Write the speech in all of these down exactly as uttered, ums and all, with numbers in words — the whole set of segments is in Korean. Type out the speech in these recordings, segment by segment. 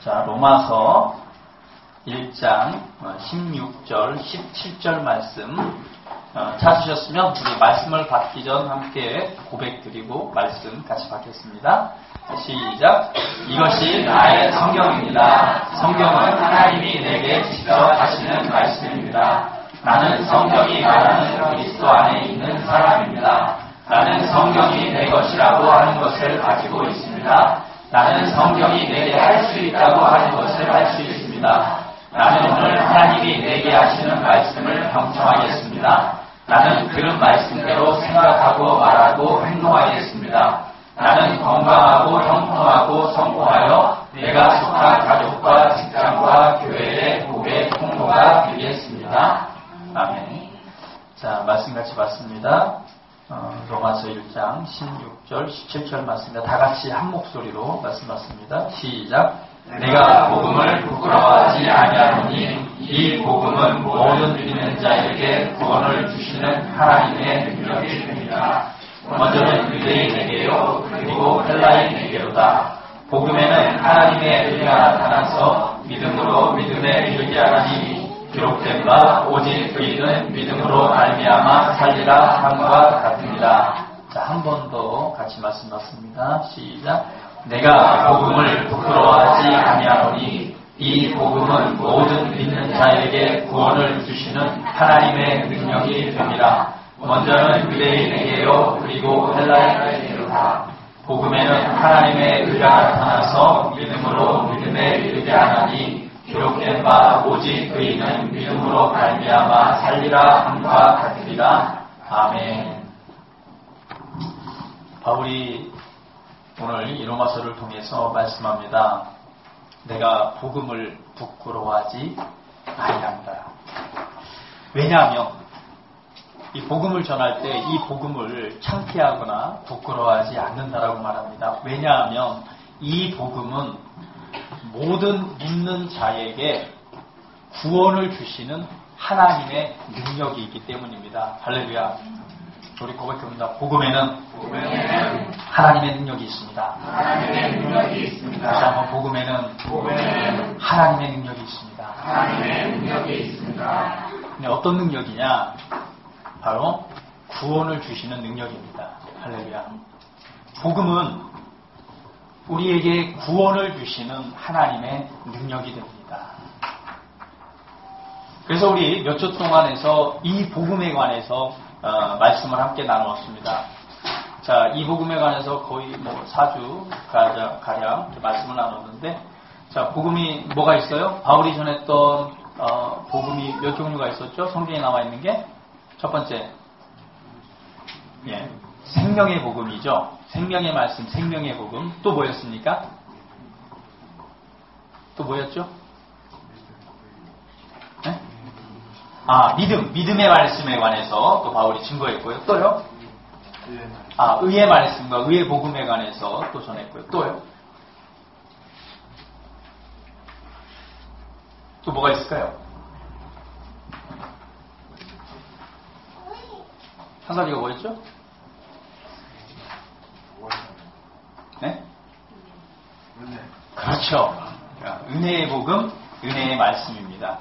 자, 로마서 일 장 십육 절, 십칠 절 말씀 어, 찾으셨으면 우리 말씀을 받기 전 함께 고백드리고 말씀 같이 받겠습니다. 시작. 이것이 나의 성경입니다. 성경은 하나님이 내게 직접 하시는 말씀입니다. 나는 성경이 말하는 그리스도 안에 있는 사람입니다. 나는 성경이 내 것이라고 하는 것을 가지고 있습니다. 나는 성경이 내게 할 수 있다고 하는 것을 할 수 있습니다. 나는 오늘 하나님이 내게 하시는 말씀을 경청하겠습니다. 나는 들은 말씀대로 생각하고 말하고 행동하겠습니다. 나는 건강하고 형통하고 성공하여 내가 속한 가족과 직장과 교회의 복의 통로가 되겠습니다. 아멘. 자, 말씀 같이 봤습니다. 어, 로마서 일 장 십육 절, 십칠 절 말씀입니다. 다 같이 한 목소리로 말씀 받습니다. 시작. 내가 복음을 부끄러워하지 아니하노니 이 복음은 모든 믿는 자에게 구원을 주시는 하나님의 능력이 됩니다. 먼저는 유대인에게요 그리고 헬라인에게로다. 복음에는 하나님의 의가 나타나서 믿음으로 믿음에 이르게 하나니 기록된 바 오직 그이는 믿음으로 말미암아 살리라 함과 같습니다. 자, 한 번 더 같이 말씀 받습니다. 시작. 내가 복음을 부끄러워하지 아니하노니 이 복음은 모든 믿는 자에게 구원을 주시는 하나님의 능력이 됩니다. 먼저는 유대인에게요 그리고 헬라인에게로다. 복음에는 하나님의 의가 나타나서 믿음으로 믿음에 이르게 하나니 기록된 바 오직 그이는 믿음으로 말미암아 살리라 함과 같으리라. 아멘. 바울이 오늘 이 로마서를 통해서 말씀합니다. 내가 복음을 부끄러워하지 아니한다. 왜냐하면 이 복음을 전할 때 이 복음을 창피하거나 부끄러워하지 않는다라고 말합니다. 왜냐하면 이 복음은 모든 믿는 자에게 구원을 주시는 하나님의 능력이 있기 때문입니다. 할렐루야. 우리 고백합니다. 복음에는, 복음에는 하나님의 능력이 있습니다. 하나님의 능력이 있습니다. 다시 한번 복음에는, 복음에는 하나님의 능력이 있습니다. 하나님의 능력이 있습니다. 근데 어떤 능력이냐? 바로 구원을 주시는 능력입니다. 할렐루야. 복음은 우리에게 구원을 주시는 하나님의 능력이 됩니다. 그래서 우리 몇 주 동안에서 이 복음에 관해서 어, 말씀을 함께 나누었습니다. 자, 이 복음에 관해서 거의 뭐 사 주 가량, 가량 말씀을 나눴는데, 자, 복음이 뭐가 있어요? 바울이 전했던 어, 복음이 몇 종류가 있었죠? 성경에 나와 있는 게 첫 번째, 예, 생명의 복음이죠. 생명의 말씀, 생명의 복음. 또 뭐였습니까? 또 뭐였죠? 네? 아, 믿음, 믿음의 말씀에 관해서 또 바울이 증거했고요. 또요? 아, 의의 말씀과 의의 복음에 관해서 또 전했고요. 또요? 또 뭐가 있을까요? 한 가지가 뭐였죠? 네? 은혜. 그렇죠. 은혜의 복음, 은혜의 말씀입니다.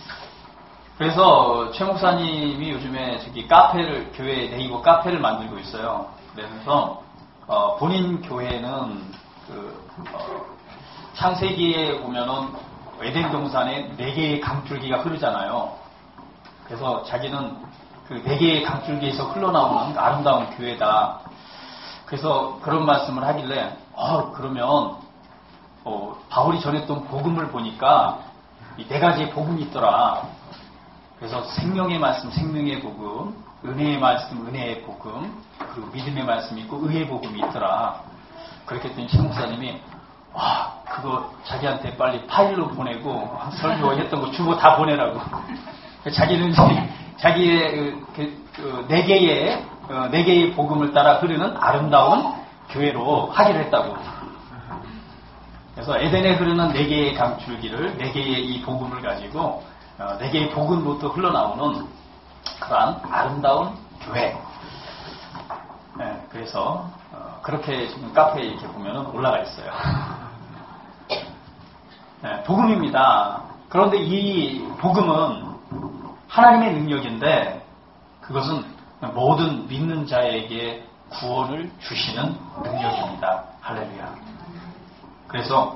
그래서 최 목사님이 요즘에 저기 카페를, 교회 네이버 카페를 만들고 있어요. 그래서 어, 본인 교회는 그 어, 창세기에 보면은 에덴 동산에 네 개의 강줄기가 흐르잖아요. 그래서 자기는 그 네 개의 강줄기에서 흘러나오는 아름다운 교회다. 그래서 그런 말씀을 하길래, 어, 그러면 어, 바울이 전했던 복음을 보니까 이 네 가지의 복음이 있더라. 그래서 생명의 말씀, 생명의 복음, 은혜의 말씀, 은혜의 복음, 그리고 믿음의 말씀이 있고 의의 복음이 있더라. 그렇게 했더니 최 목사님이 와, 그거 자기한테 빨리 파일로 보내고 설교했던 거 주고 다 보내라고. 자기는 이제 자기의 그, 그, 그 네 개의 어, 네 개의 복음을 따라 흐르는 아름다운 교회로 하기로 했다고. 그래서 에덴에 흐르는 네 개의 강줄기를 네 개의 이 복음을 가지고 어, 네 개의 복음부터 흘러나오는 그러한 아름다운 교회. 네, 그래서 어, 그렇게 지금 카페에 이렇게 보면은 올라가 있어요. 복음입니다. 그런데 이 복음은 하나님의 능력인데 그것은 모든 믿는 자에게 구원을 주시는 능력입니다. 할렐루야. 그래서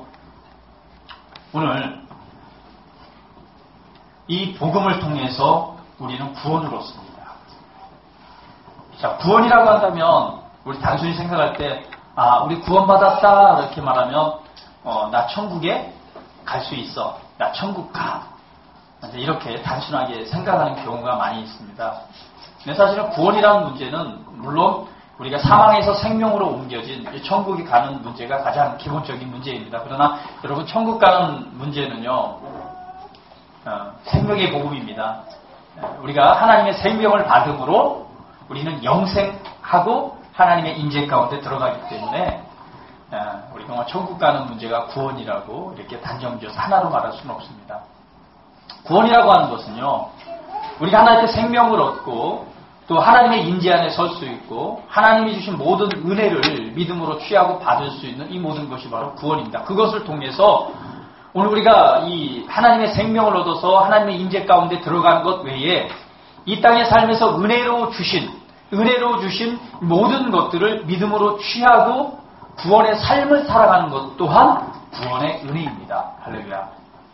오늘 이 복음을 통해서 우리는 구원을 얻습니다. 자, 구원이라고 한다면 우리 단순히 생각할 때 아, 우리 구원받았다 이렇게 말하면 어, 나 천국에 갈 수 있어. 나 천국 가. 이렇게 단순하게 생각하는 경우가 많이 있습니다. 근데 사실은 구원이라는 문제는 물론 우리가 사망에서 생명으로 옮겨진 천국에 가는 문제가 가장 기본적인 문제입니다. 그러나 여러분 천국 가는 문제는요. 어, 생명의 복음입니다. 우리가 하나님의 생명을 받음으로 우리는 영생하고 하나님의 인재 가운데 들어가기 때문에 우리 정말 천국 가는 문제가 구원이라고 이렇게 단정지어서 하나로 말할 수는 없습니다. 구원이라고 하는 것은요. 우리가 하나님의 생명을 얻고 또 하나님의 인재 안에 설 수 있고 하나님이 주신 모든 은혜를 믿음으로 취하고 받을 수 있는 이 모든 것이 바로 구원입니다. 그것을 통해서 오늘 우리가 이 하나님의 생명을 얻어서 하나님의 인재 가운데 들어가는 것 외에 이 땅의 삶에서 은혜로 주신 은혜로 주신 모든 것들을 믿음으로 취하고 구원의 삶을 살아가는 것 또한 구원의 은혜입니다. 할렐루야.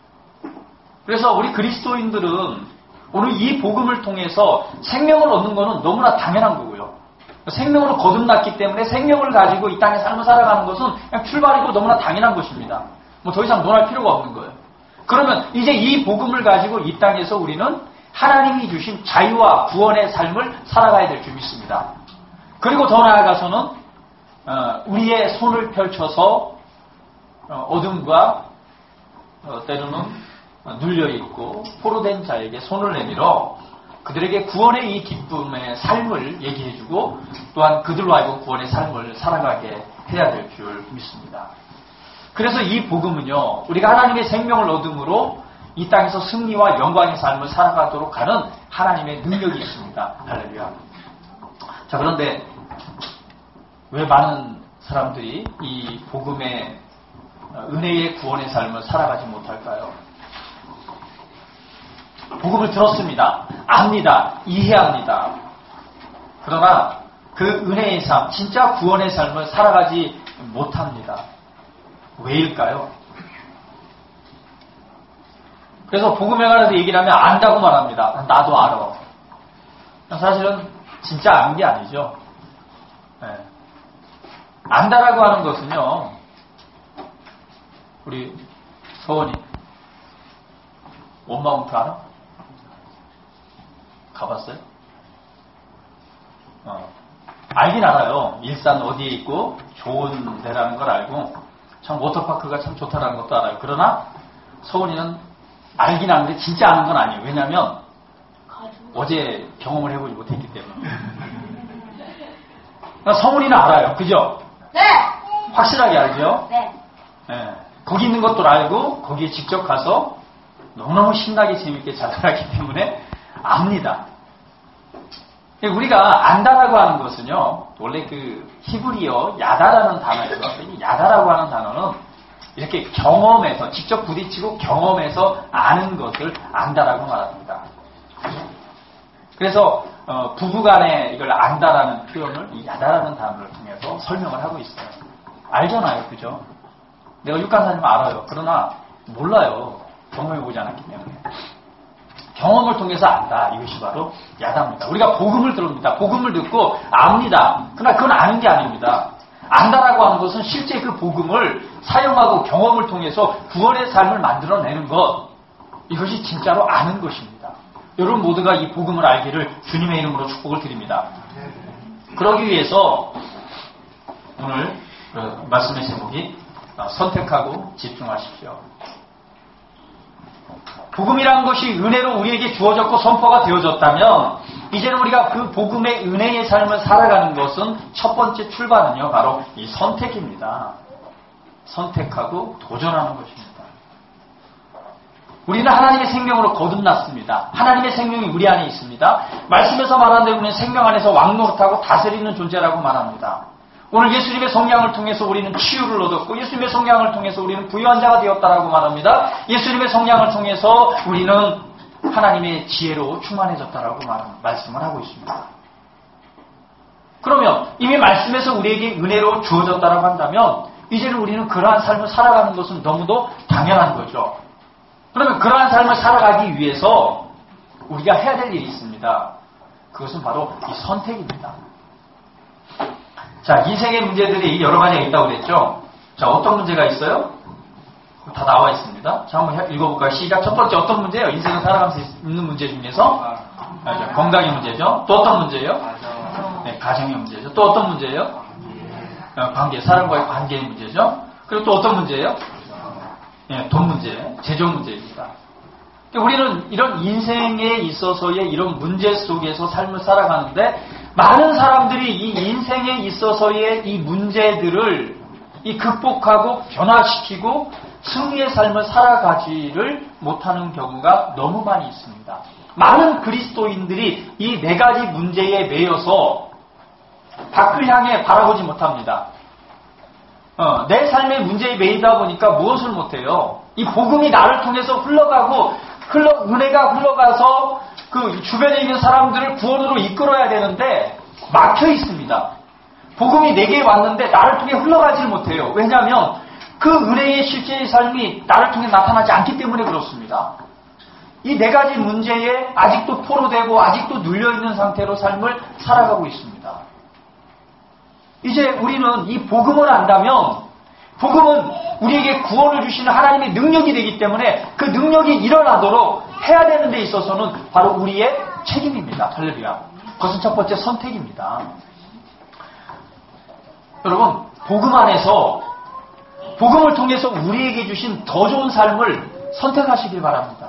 그래서 우리 그리스도인들은 오늘 이 복음을 통해서 생명을 얻는 것은 너무나 당연한 거고요. 생명으로 거듭났기 때문에 생명을 가지고 이 땅의 삶을 살아가는 것은 그냥 출발이고 너무나 당연한 것입니다. 뭐 더 이상 논할 필요가 없는 거예요. 그러면 이제 이 복음을 가지고 이 땅에서 우리는 하나님이 주신 자유와 구원의 삶을 살아가야 될 줄 믿습니다. 그리고 더 나아가서는 우리의 손을 펼쳐서 어둠과 때로는 눌려있고 포로된 자에게 손을 내밀어 그들에게 구원의 이 기쁨의 삶을 얘기해주고 또한 그들로 하여금 구원의 삶을 살아가게 해야 될 줄 믿습니다. 그래서 이 복음은요, 우리가 하나님의 생명을 얻음으로 이 땅에서 승리와 영광의 삶을 살아가도록 하는 하나님의 능력이 있습니다. 할렐루야. 자, 그런데 왜 많은 사람들이 이 복음의 은혜의 구원의 삶을 살아가지 못할까요? 복음을 들었습니다. 압니다. 이해합니다. 그러나 그 은혜의 삶, 진짜 구원의 삶을 살아가지 못합니다. 왜일까요? 그래서 복음에 관해서 얘기를 하면 안다고 말합니다. 나도 알아. 사실은 진짜 아는 게 아니죠. 네. 안다라고 하는 것은요. 우리 서원이 원마운트 알아? 가봤어요? 어. 알긴 알아요. 일산 어디에 있고 좋은 데라는 걸 알고 참 워터파크가 참 좋다라는 것도 알아요. 그러나 서원이는 알긴 아는데 진짜 아는 건 아니에요. 왜냐하면 어제 경험을 해보지 못했기 때문에. 성훈이는 알아요. 그죠? 네. 확실하게 알죠? 네. 네. 거기 있는 것도 알고 거기에 직접 가서 너무너무 신나게 재밌게 잘 살았기 때문에 압니다. 우리가 안다라고 하는 것은요. 원래 그 히브리어 야다라는 단어에서 이 야다라고 하는 단어는 이렇게 경험해서 직접 부딪히고 경험해서 아는 것을 안다라고 말합니다. 그래서 어, 부부간에 이걸 안다라는 표현을 이 야다라는 단어를 통해서 설명을 하고 있어요. 알잖아요, 그죠? 내가 육간사님 알아요. 그러나 몰라요. 경험해보지 않았기 때문에. 경험을 통해서 안다. 이것이 바로 야다입니다. 우리가 복음을 들읍니다. 복음을 듣고 압니다. 그러나 그건 아는 게 아닙니다. 안다라고 하는 것은 실제 그 복음을 사용하고 경험을 통해서 구원의 삶을 만들어내는 것. 이것이 진짜로 아는 것입니다. 여러분 모두가 이 복음을 알기를 주님의 이름으로 축복을 드립니다. 그러기 위해서 오늘 그 말씀의 제목이 선택하고 집중하십시오. 복음이라는 것이 은혜로 우리에게 주어졌고 선포가 되어졌다면 이제는 우리가 그 복음의 은혜의 삶을 살아가는 것은 첫 번째 출발은요 바로 이 선택입니다. 선택하고 도전하는 것입니다. 우리는 하나님의 생명으로 거듭났습니다. 하나님의 생명이 우리 안에 있습니다. 말씀에서 말하는 대로 우리는 생명 안에서 왕노릇하고 다스리는 존재라고 말합니다. 오늘 예수님의 성량을 통해서 우리는 치유를 얻었고 예수님의 성량을 통해서 우리는 부유한 자가 되었다라고 말합니다. 예수님의 성량을 통해서 우리는 하나님의 지혜로 충만해졌다라고 말, 말씀을 하고 있습니다. 그러면 이미 말씀에서 우리에게 은혜로 주어졌다라고 한다면 이제는 우리는 그러한 삶을 살아가는 것은 너무도 당연한 거죠. 그러면 그러한 삶을 살아가기 위해서 우리가 해야 될 일이 있습니다. 그것은 바로 이 선택입니다. 자, 인생의 문제들이 여러 가지가 있다고 그랬죠. 자, 어떤 문제가 있어요? 다 나와 있습니다. 자, 한번 읽어볼까요? 시작. 첫 번째 어떤 문제예요? 인생을 살아가면서 있는 문제 중에서 맞아, 건강의 문제죠. 또 어떤 문제예요? 네, 가정의 문제죠. 또 어떤 문제예요? 관계, 사람과의 관계의 문제죠. 그리고 또 어떤 문제예요? 네, 돈 문제, 재정 문제입니다. 우리는 이런 인생에 있어서의 이런 문제 속에서 삶을 살아가는데 많은 사람들이 이 인생에 있어서의 이 문제들을 이 극복하고 변화시키고 승리의 삶을 살아가지를 못하는 경우가 너무 많이 있습니다. 많은 그리스도인들이 이 네 가지 문제에 매여서 밖을 향해 바라보지 못합니다. 어, 내 삶의 문제에 매이다 보니까 무엇을 못해요? 이 복음이 나를 통해서 흘러가고 흘러, 은혜가 흘러가서 그 주변에 있는 사람들을 구원으로 이끌어야 되는데 막혀 있습니다. 복음이 내게 왔는데 나를 통해 흘러가지를 못해요. 왜냐하면 그 은혜의 실제의 삶이 나를 통해 나타나지 않기 때문에 그렇습니다. 이 네 가지 문제에 아직도 포로되고 아직도 눌려있는 상태로 삶을 살아가고 있습니다. 이제 우리는 이 복음을 안다면 복음은 우리에게 구원을 주시는 하나님의 능력이 되기 때문에 그 능력이 일어나도록 해야 되는 데 있어서는 바로 우리의 책임입니다. 할렐루야. 그것은 첫 번째 선택입니다. 여러분, 복음 안에서 복음을 통해서 우리에게 주신 더 좋은 삶을 선택하시길 바랍니다.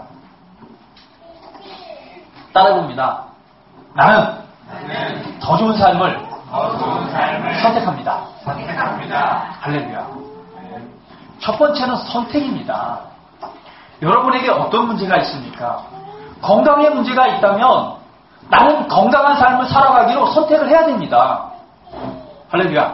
따라해봅니다. 나는 네. 더 좋은 삶을, 더 좋은 삶을 선택합니다. 선택합니다. 할렐루야. 네. 첫 번째는 선택입니다. 여러분에게 어떤 문제가 있습니까? 건강에 문제가 있다면 나는 건강한 삶을 살아가기로 선택을 해야 됩니다. 할렐루야.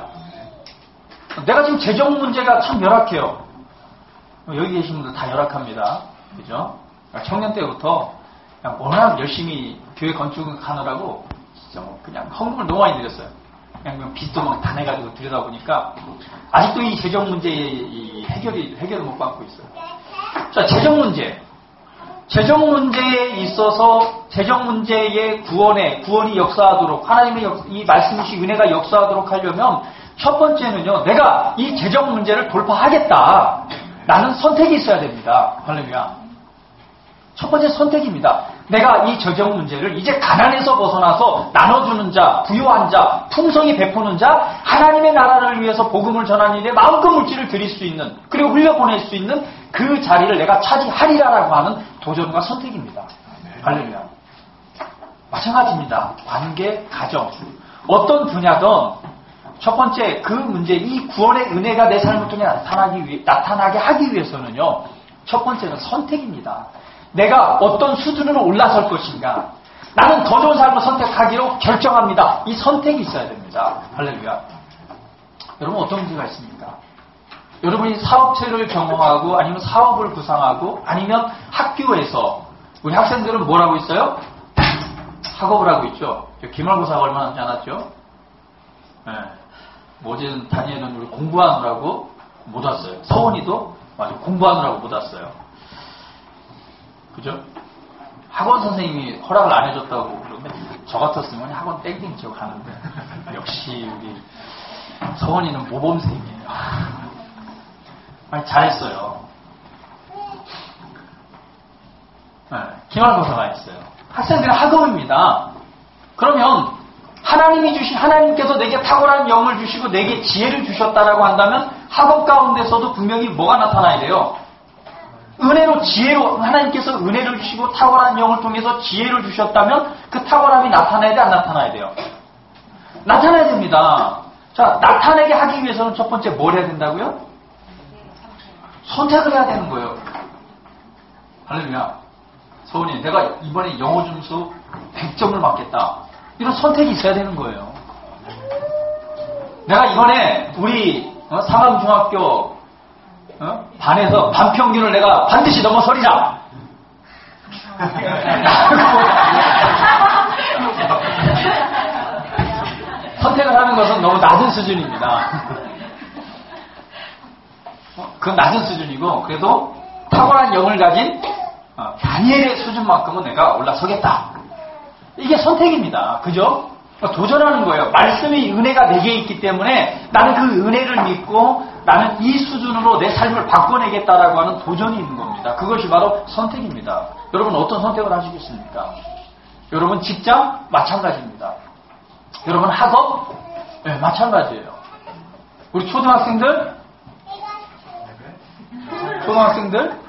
내가 지금 재정 문제가 참 열악해요. 여기 계신 분들 다 열악합니다. 그죠? 청년 때부터 그냥 워낙 열심히 교회 건축하느라고 진짜 뭐 그냥 헌금을 너무 많이 드렸어요. 그냥 빚도 막 다 내가지고 들여다 보니까 아직도 이 재정 문제의 이 해결이, 해결을 못 받고 있어요. 자, 재정 문제. 재정 문제에 있어서 재정 문제의 구원에, 구원이 역사하도록 하나님의 역, 이 말씀이신 은혜가 역사하도록 하려면 첫 번째는요, 내가 이 재정 문제를 돌파하겠다. 라는 선택이 있어야 됩니다. 할렐루야. 첫 번째 선택입니다. 내가 이 재정 문제를 이제 가난에서 벗어나서 나눠주는 자, 부유한 자, 풍성히 베푸는 자, 하나님의 나라를 위해서 복음을 전하는 일에 마음껏 물질을 드릴 수 있는, 그리고 흘려보낼 수 있는 그 자리를 내가 차지하리라라고 하는 도전과 선택입니다. 할렐루야. 마찬가지입니다. 관계, 가정. 어떤 분야든 첫 번째 그 문제, 이 구원의 은혜가 내 삶을 통해 나타나기 위해, 나타나게 하기 위해서는요, 첫 번째는 선택입니다. 내가 어떤 수준으로 올라설 것인가. 나는 더 좋은 삶을 선택하기로 결정합니다. 이 선택이 있어야 됩니다. 할렐루야. 여러분 어떤 문제가 있습니까? 여러분이 사업체를 경험하고 아니면 사업을 구상하고 아니면 학교에서 우리 학생들은 뭘 하고 있어요? 학업을 하고 있죠. 기말고사가 얼마 남지 않았죠? 네. 어제는 다니엘은 우리 공부하느라고 못 왔어요. 서원이도 맞아 공부하느라고 못 왔어요. 그죠? 학원 선생님이 허락을 안 해줬다고 그러는데 저 같았으면 학원 땡땡 치고 가는데 역시 우리 서원이는 모범생이에요. 아니, 잘했어요. 네, 기말고사가 있어요. 학생들은 학업입니다. 그러면 하나님이 주신 하나님께서 내게 탁월한 영을 주시고 내게 지혜를 주셨다라고 한다면 학업 가운데서도 분명히 뭐가 나타나야 돼요? 은혜로 지혜로 하나님께서 은혜를 주시고 탁월한 영을 통해서 지혜를 주셨다면 그 탁월함이 나타나야 돼, 안 나타나야 돼요? 나타나야 됩니다. 자, 나타내게 하기 위해서는 첫 번째 뭘 해야 된다고요? 선택을 해야 되는 거예요. 할렐루야. 서훈이 내가 이번에 영어 점수 백 점을 맞겠다. 이런 선택이 있어야 되는 거예요. 내가 이번에 우리 어, 상암중학교 어? 반에서 반평균을 내가 반드시 넘어서리라. 선택을 하는 것은 너무 낮은 수준입니다. 어, 그건 낮은 수준이고 그래도 탁월한 영을 가진 어, 다니엘의 수준만큼은 내가 올라서겠다. 이게 선택입니다. 그죠? 도전하는 거예요. 말씀의 은혜가 내게 있기 때문에 나는 그 은혜를 믿고 나는 이 수준으로 내 삶을 바꿔내겠다라고 하는 도전이 있는 겁니다. 그것이 바로 선택입니다. 여러분 어떤 선택을 하시겠습니까? 여러분 직장? 마찬가지입니다. 여러분 학업? 네, 마찬가지예요. 우리 초등학생들? 초등학생들?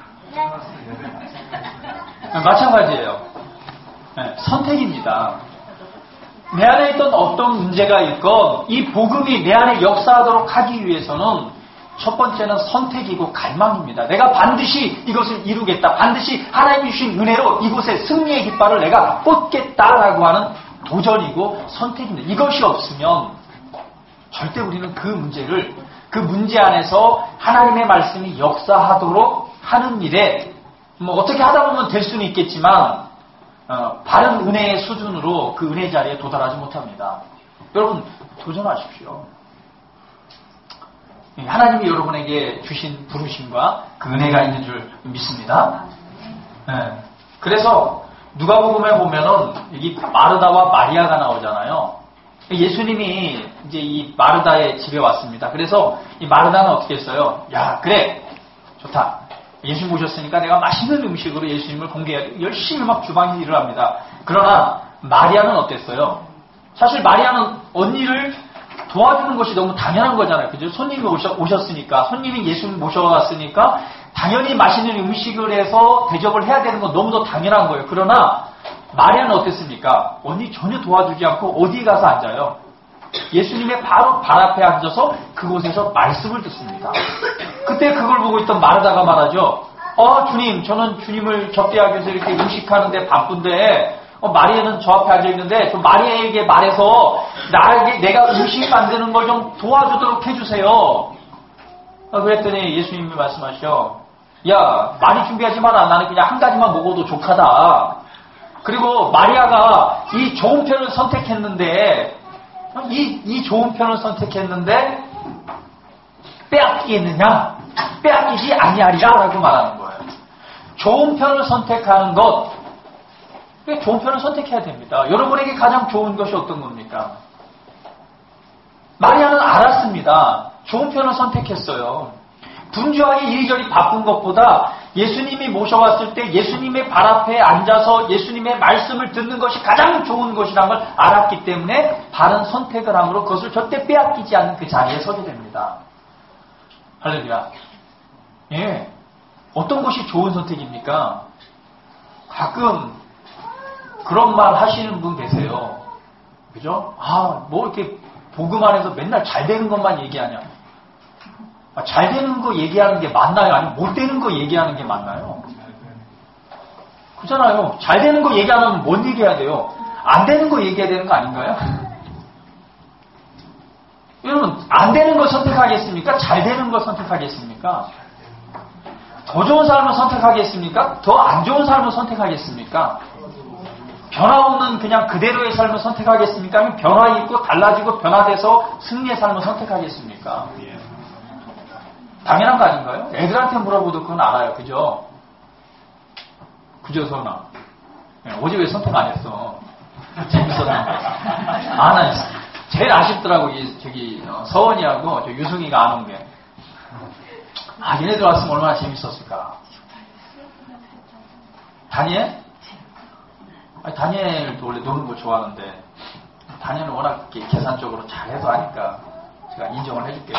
네, 마찬가지예요. 네, 선택입니다. 내 안에 있던 어떤 문제가 있건 이 복음이 내 안에 역사하도록 하기 위해서는 첫 번째는 선택이고 갈망입니다. 내가 반드시 이것을 이루겠다. 반드시 하나님이 주신 은혜로 이곳에 승리의 깃발을 내가 꽂겠다라고 하는 도전이고 선택입니다. 이것이 없으면 절대 우리는 그 문제를 그 문제 안에서 하나님의 말씀이 역사하도록 하는 일에 뭐 어떻게 하다 보면 될 수는 있겠지만 어, 바른 은혜의 수준으로 그 은혜 자리에 도달하지 못합니다. 여러분 도전하십시오. 하나님이 여러분에게 주신 부르심과 그 은혜가 있는 줄 믿습니다. 네. 그래서 누가복음에 보면은 여기 마르다와 마리아가 나오잖아요. 예수님이 이제 이 마르다의 집에 왔습니다. 그래서 이 마르다는 어떻게 했어요? 야 그래 좋다. 예수님 모셨으니까 내가 맛있는 음식으로 예수님을 공개해야 열심히 막 주방에서 일을 합니다. 그러나 마리아는 어땠어요? 사실 마리아는 언니를 도와주는 것이 너무 당연한 거잖아요. 그죠? 손님이 오셨, 오셨으니까 손님이 예수님 모셔왔으니까 당연히 맛있는 음식을 해서 대접을 해야 되는 건 너무도 당연한 거예요. 그러나 마리아는 어땠습니까? 언니 전혀 도와주지 않고 어디 가서 앉아요? 예수님의 바로 발 앞에 앉아서 그곳에서 말씀을 듣습니다. 그때 그걸 보고 있던 마르다가 말하죠. 어 주님 저는 주님을 접대하기 위해서 이렇게 음식하는데 바쁜데 어, 마리아는 저 앞에 앉아있는데 좀 마리아에게 말해서 나에게 내가 음식 만드는 걸 좀 도와주도록 해주세요. 어, 그랬더니 예수님이 말씀하시죠. 야 많이 준비하지 마라. 나는 그냥 한 가지만 먹어도 족하다. 그리고 마리아가 이 좋은 편을 선택했는데 이, 이 좋은 편을 선택했는데 빼앗기겠느냐? 빼앗기지 아니하리라 라고 말하는 거예요. 좋은 편을 선택하는 것 좋은 편을 선택해야 됩니다. 여러분에게 가장 좋은 것이 어떤 겁니까? 마리아는 알았습니다. 좋은 편을 선택했어요. 분주하게 이리저리 바쁜 것보다 예수님이 모셔왔을 때 예수님의 발 앞에 앉아서 예수님의 말씀을 듣는 것이 가장 좋은 것이라는 걸 알았기 때문에 바른 선택을 함으로 그것을 절대 빼앗기지 않는 그 자리에 서게 됩니다. 할렐루야. 예. 어떤 것이 좋은 선택입니까? 가끔 그런 말 하시는 분 계세요. 그죠? 아, 뭐 이렇게 복음 안에서 맨날 잘 되는 것만 얘기하냐. 아, 잘 되는 거 얘기하는 게 맞나요? 아니면 못 되는 거 얘기하는 게 맞나요? 그렇잖아요. 잘 되는 거 얘기하면 뭔 얘기해야 돼요? 안 되는 거 얘기해야 되는 거 아닌가요? 여러분, 안 되는 걸 선택하겠습니까? 잘 되는 걸 선택하겠습니까? 더 좋은 삶을 선택하겠습니까? 더 안 좋은 삶을 선택하겠습니까? 변화 없는 그냥 그대로의 삶을 선택하겠습니까? 아니면 변화 있고 달라지고 변화돼서 승리의 삶을 선택하겠습니까? 당연한 거 아닌가요? 애들한테 물어보도 그건 알아요. 그죠? 그죠, 서은아? 어제 왜 선택 안 했어? 재밌었나? 아, 나 제일 아쉽더라고. 이, 저기, 서원이하고 저 유승이가 안 온 게. 아, 얘네들 왔으면 얼마나 재밌었을까. 다니엘? 아니, 다니엘도 원래 노는 거 좋아하는데, 다니엘은 워낙 계산적으로 잘해서 하니까 제가 인정을 해줄게요.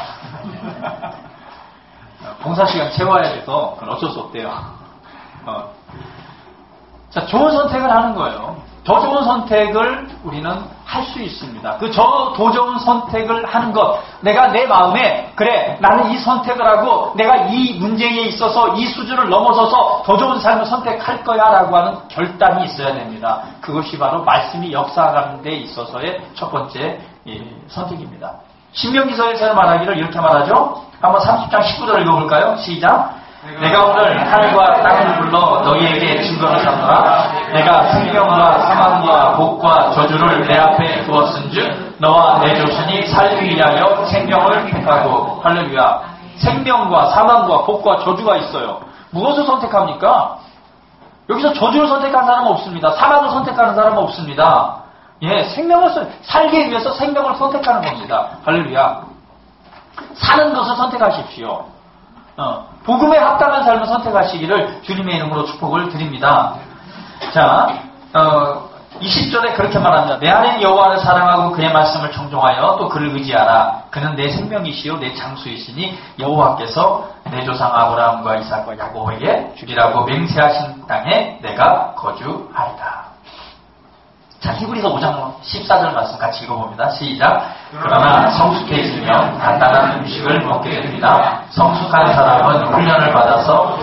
봉사시간 채워야 돼서 그건 어쩔 수 없대요. 어. 자, 좋은 선택을 하는 거예요. 더 좋은 선택을 우리는 할 수 있습니다. 그 더 좋은 선택을 하는 것, 내가 내 마음에 그래 나는 이 선택을 하고 내가 이 문제에 있어서 이 수준을 넘어서서 더 좋은 삶을 선택할 거야 라고 하는 결단이 있어야 됩니다. 그것이 바로 말씀이 역사하는 데 있어서의 첫 번째 예, 선택입니다. 신명기서에서 말하기를 이렇게 말하죠. 한번 삼십 장 십구 절 읽어볼까요? 시작. 내가 오늘 하늘과 땅을 불러 너희에게 증거를 삼노라. 내가 생명과 사망과 복과 저주를 내 앞에 두었은즉 너와 내 조선이 살기 위하여 생명을 택하고. 할렐루야. 생명과 사망과 복과 저주가 있어요. 무엇을 선택합니까? 여기서 저주를 선택한 사람은 없습니다. 사망을 선택하는 사람은 없습니다. 예, 생명을 살기 위해서 생명을 선택하는 겁니다. 할렐루야. 사는 것을 선택하십시오. 어, 복음에 합당한 삶을 선택하시기를 주님의 이름으로 축복을 드립니다. 자, 어, 이십 절에 그렇게 말합니다. 내 안에 여호와를 사랑하고 그의 말씀을 청종하여 또 그를 의지하라. 그는 내 생명이시요 내 장수이시니 여호와께서 내 조상 아브라함과 이삭과 야곱에게 주리라고 맹세하신 땅에 내가 거주하리라. 자, 히브리서 오 장 십사 절 말씀 같이 읽어봅니다. 시작. 그러나 성숙해지면 간단한 음식을 먹게 됩니다. 성숙한 사람은 훈련을 받아서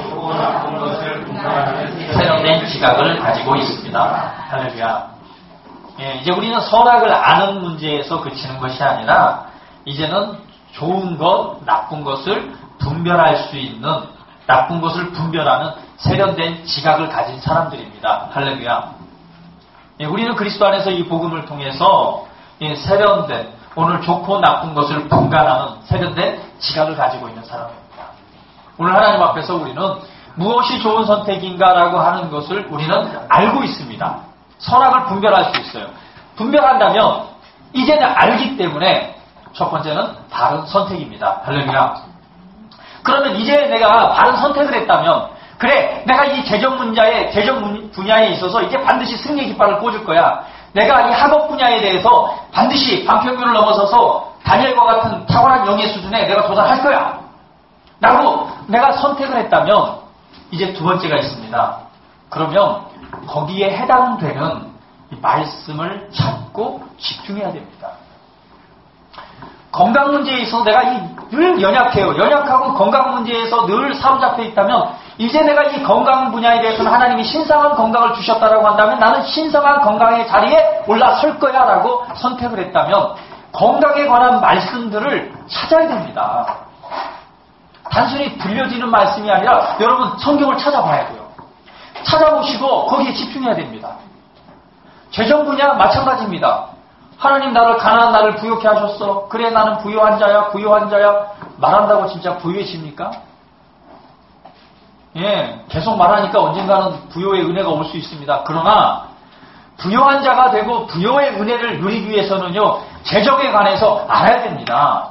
세련된 지각을 가지고 있습니다. 할렐루야. 예, 이제 우리는 선악을 아는 문제에서 그치는 것이 아니라 이제는 좋은 것, 나쁜 것을 분별할 수 있는, 나쁜 것을 분별하는 세련된 지각을 가진 사람들입니다. 할렐루야. 예, 우리는 그리스도 안에서 이 복음을 통해서 예, 세련된, 오늘 좋고 나쁜 것을 분간하는 세련된 지각을 가지고 있는 사람입니다. 오늘 하나님 앞에서 우리는 무엇이 좋은 선택인가라고 하는 것을 우리는 알고 있습니다. 선악을 분별할 수 있어요. 분별한다면 이제는 알기 때문에 첫 번째는 바른 선택입니다. 할렐루야. 그러면 이제 내가 바른 선택을 했다면, 그래, 내가 이 재정 분야에, 재정 분야에 있어서 이제 반드시 승리의 깃발을 꽂을 거야. 내가 이 학업 분야에 대해서 반드시 반평균을 넘어서서 다니엘과 같은 탁월한 영예 수준에 내가 도달할 거야. 라고 내가 선택을 했다면 이제 두 번째가 있습니다. 그러면 거기에 해당되는 이 말씀을 찾고 집중해야 됩니다. 건강 문제에 있어서 내가 이 늘 연약해요. 연약하고 건강 문제에서 늘 사로잡혀 있다면 이제 내가 이 건강 분야에 대해서는 하나님이 신성한 건강을 주셨다라고 한다면 나는 신성한 건강의 자리에 올라설 거야 라고 선택을 했다면 건강에 관한 말씀들을 찾아야 됩니다. 단순히 들려지는 말씀이 아니라 여러분 성경을 찾아봐야 돼요. 찾아보시고 거기에 집중해야 됩니다. 재정 분야 마찬가지입니다. 하나님 나를 가난한 나를 부유케 하셨어. 그래 나는 부유한 자야 부유한 자야. 말한다고 진짜 부유해집니까? 예, 계속 말하니까 언젠가는 부요의 은혜가 올 수 있습니다. 그러나 부요한 자가 되고 부요의 은혜를 누리기 위해서는요, 재정에 관해서 알아야 됩니다.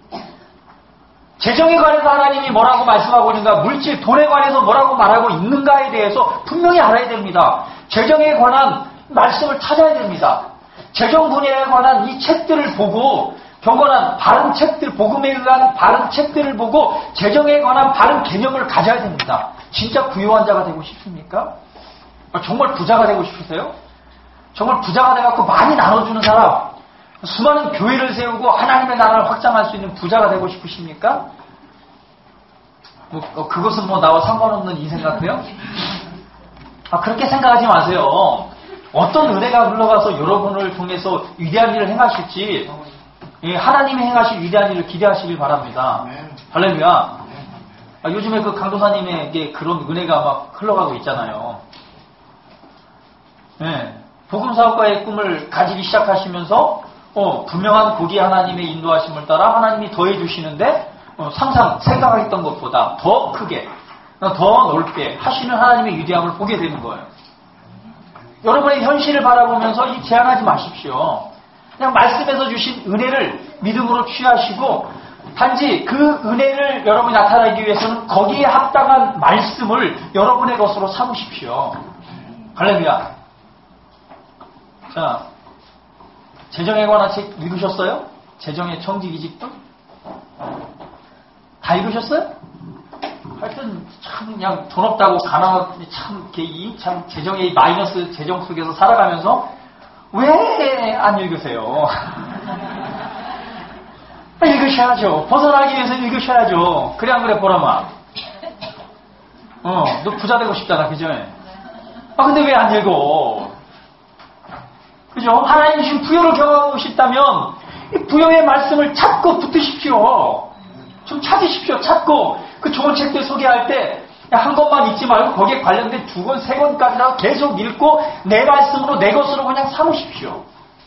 재정에 관해서 하나님이 뭐라고 말씀하고 있는가, 물질, 돈에 관해서 뭐라고 말하고 있는가에 대해서 분명히 알아야 됩니다. 재정에 관한 말씀을 찾아야 됩니다. 재정 분야에 관한 이 책들을 보고 경건한 바른 책들, 복음에 의한 바른 책들을 보고 재정에 관한 바른 개념을 가져야 됩니다. 진짜 부유한 자가 되고 싶습니까? 정말 부자가 되고 싶으세요? 정말 부자가 돼갖고 많이 나눠주는 사람, 수많은 교회를 세우고 하나님의 나라를 확장할 수 있는 부자가 되고 싶으십니까? 뭐, 어, 그것은 뭐 나와 상관없는 인생 같아요? 아, 그렇게 생각하지 마세요. 어떤 은혜가 흘러가서 여러분을 통해서 위대한 일을 행하실지, 예, 하나님이 행하실 위대한 일을 기대하시길 바랍니다. 할렐루야. 아, 요즘에 그 강도사님에게 그런 은혜가 막 흘러가고 있잖아요. 예, 복음사업가의 꿈을 가지기 시작하시면서 어, 분명한 고기 하나님의 인도하심을 따라 하나님이 더해주시는데 어, 상상, 생각했던 것보다 더 크게, 더 넓게 하시는 하나님의 위대함을 보게 되는 거예요. 여러분의 현실을 바라보면서 이 제한하지 마십시오. 그냥 말씀에서 주신 은혜를 믿음으로 취하시고 단지 그 은혜를 여러분이 나타내기 위해서는 거기에 합당한 말씀을 여러분의 것으로 삼으십시오. 할렐루야. 자, 재정에 관한 책 읽으셨어요? 재정의 청지기직도? 다 읽으셨어요? 하여튼 참 그냥 돈 없다고 가난하고 참 이렇게 이 참 재정의 마이너스 재정 속에서 살아가면서 왜 안 읽으세요? 읽으셔야죠. 벗어나기 위해서 읽으셔야죠. 그래 안 그래 보라마? 어, 너 부자 되고 싶잖아, 그죠? 아 근데 왜 안 읽어? 그죠? 하나님 주신 부여를 경험하고 싶다면 부여의 말씀을 찾고 붙으십시오. 좀 찾으십시오. 찾고 그 좋은 책들 소개할 때 한 권만 읽지 말고 거기에 관련된 두 권, 세 권까지 계속 읽고 내 말씀으로 내 것으로 그냥 삼으십시오.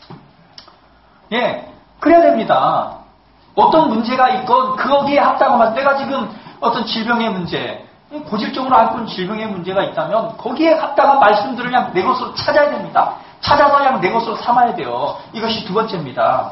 예, 그래야 됩니다. 어떤 문제가 있건 거기에 합당한 내가 지금 어떤 질병의 문제, 고질적으로 앓고 있는 질병의 문제가 있다면 거기에 합당한 말씀들을 그냥 내 것으로 찾아야 됩니다. 찾아서 그냥 내 것으로 삼아야 돼요. 이것이 두 번째입니다.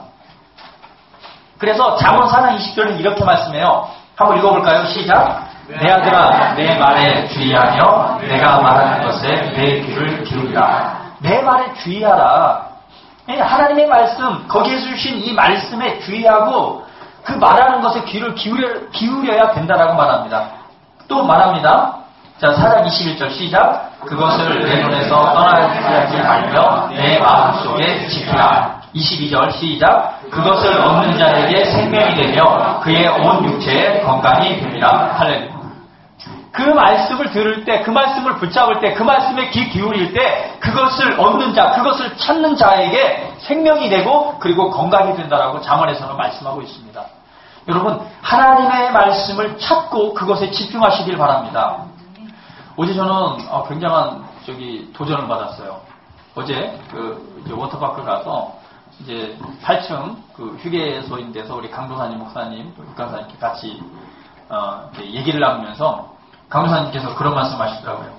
그래서 잠언 사 장 이십 절은 이렇게 말씀해요. 한번 읽어볼까요? 시작. 내 아들아, 내 말에 주의하며 내가 말하는 것에 내 귀를 기울이라. 내 말에 주의하라. 하나님의 말씀, 거기에서 주신 이 말씀에 주의하고 그 말하는 것에 귀를 기울여, 기울여야 된다라고 말합니다. 또 말합니다. 자, 사 장 이십일 절 시작. 그것을 내 눈에서 떠나지 말며 내 마음속에 지키라. 이십이 절 시작. 그것을 얻는 자에게 생명이 되며 그의 온 육체에 건강이 됩니다. 할렐루야. 그 말씀을 들을 때, 그 말씀을 붙잡을 때, 그 말씀에 귀 기울일 때 그것을 얻는 자, 그것을 찾는 자에게 생명이 되고 그리고 건강이 된다라고 잠언에서는 말씀하고 있습니다. 여러분, 하나님의 말씀을 찾고 그것에 집중하시길 바랍니다. 어제 저는 굉장한 저기 도전을 받았어요. 어제 그 이제 워터파크 가서 이제 팔 층 그 휴게소인 데서 우리 강도사님 목사님, 육강사님께 같이 어, 얘기를 나누면서 강도사님께서 그런 말씀하시더라고요.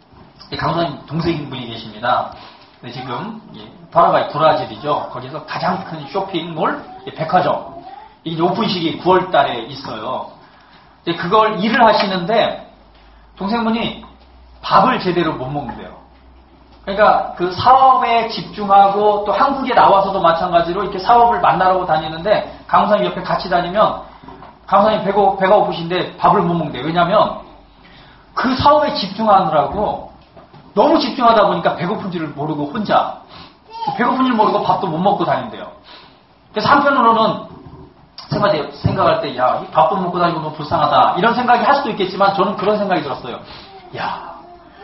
강도사님 동생분이 계십니다. 근데 지금 파라과이 브라질이죠. 거기서 가장 큰 쇼핑몰, 백화점. 이게 오픈식이 구월 달에 있어요. 그걸 일을 하시는데 동생분이 밥을 제대로 못 먹는데요. 그러니까 그 사업에 집중하고 또 한국에 나와서도 마찬가지로 이렇게 사업을 만나러 다니는데 강도사님 옆에 같이 다니면 강도사님 배고, 배가 고프신데 밥을 못 먹는데요. 왜냐하면 그 사업에 집중하느라고 너무 집중하다 보니까 배고픈 줄을 모르고 혼자 배고픈 줄 모르고 밥도 못 먹고 다닌대요. 그래서 한편으로는 생각할, 생각할 때 야, 밥도 못 먹고 다니고 너무 불쌍하다 이런 생각이 할 수도 있겠지만 저는 그런 생각이 들었어요. 야,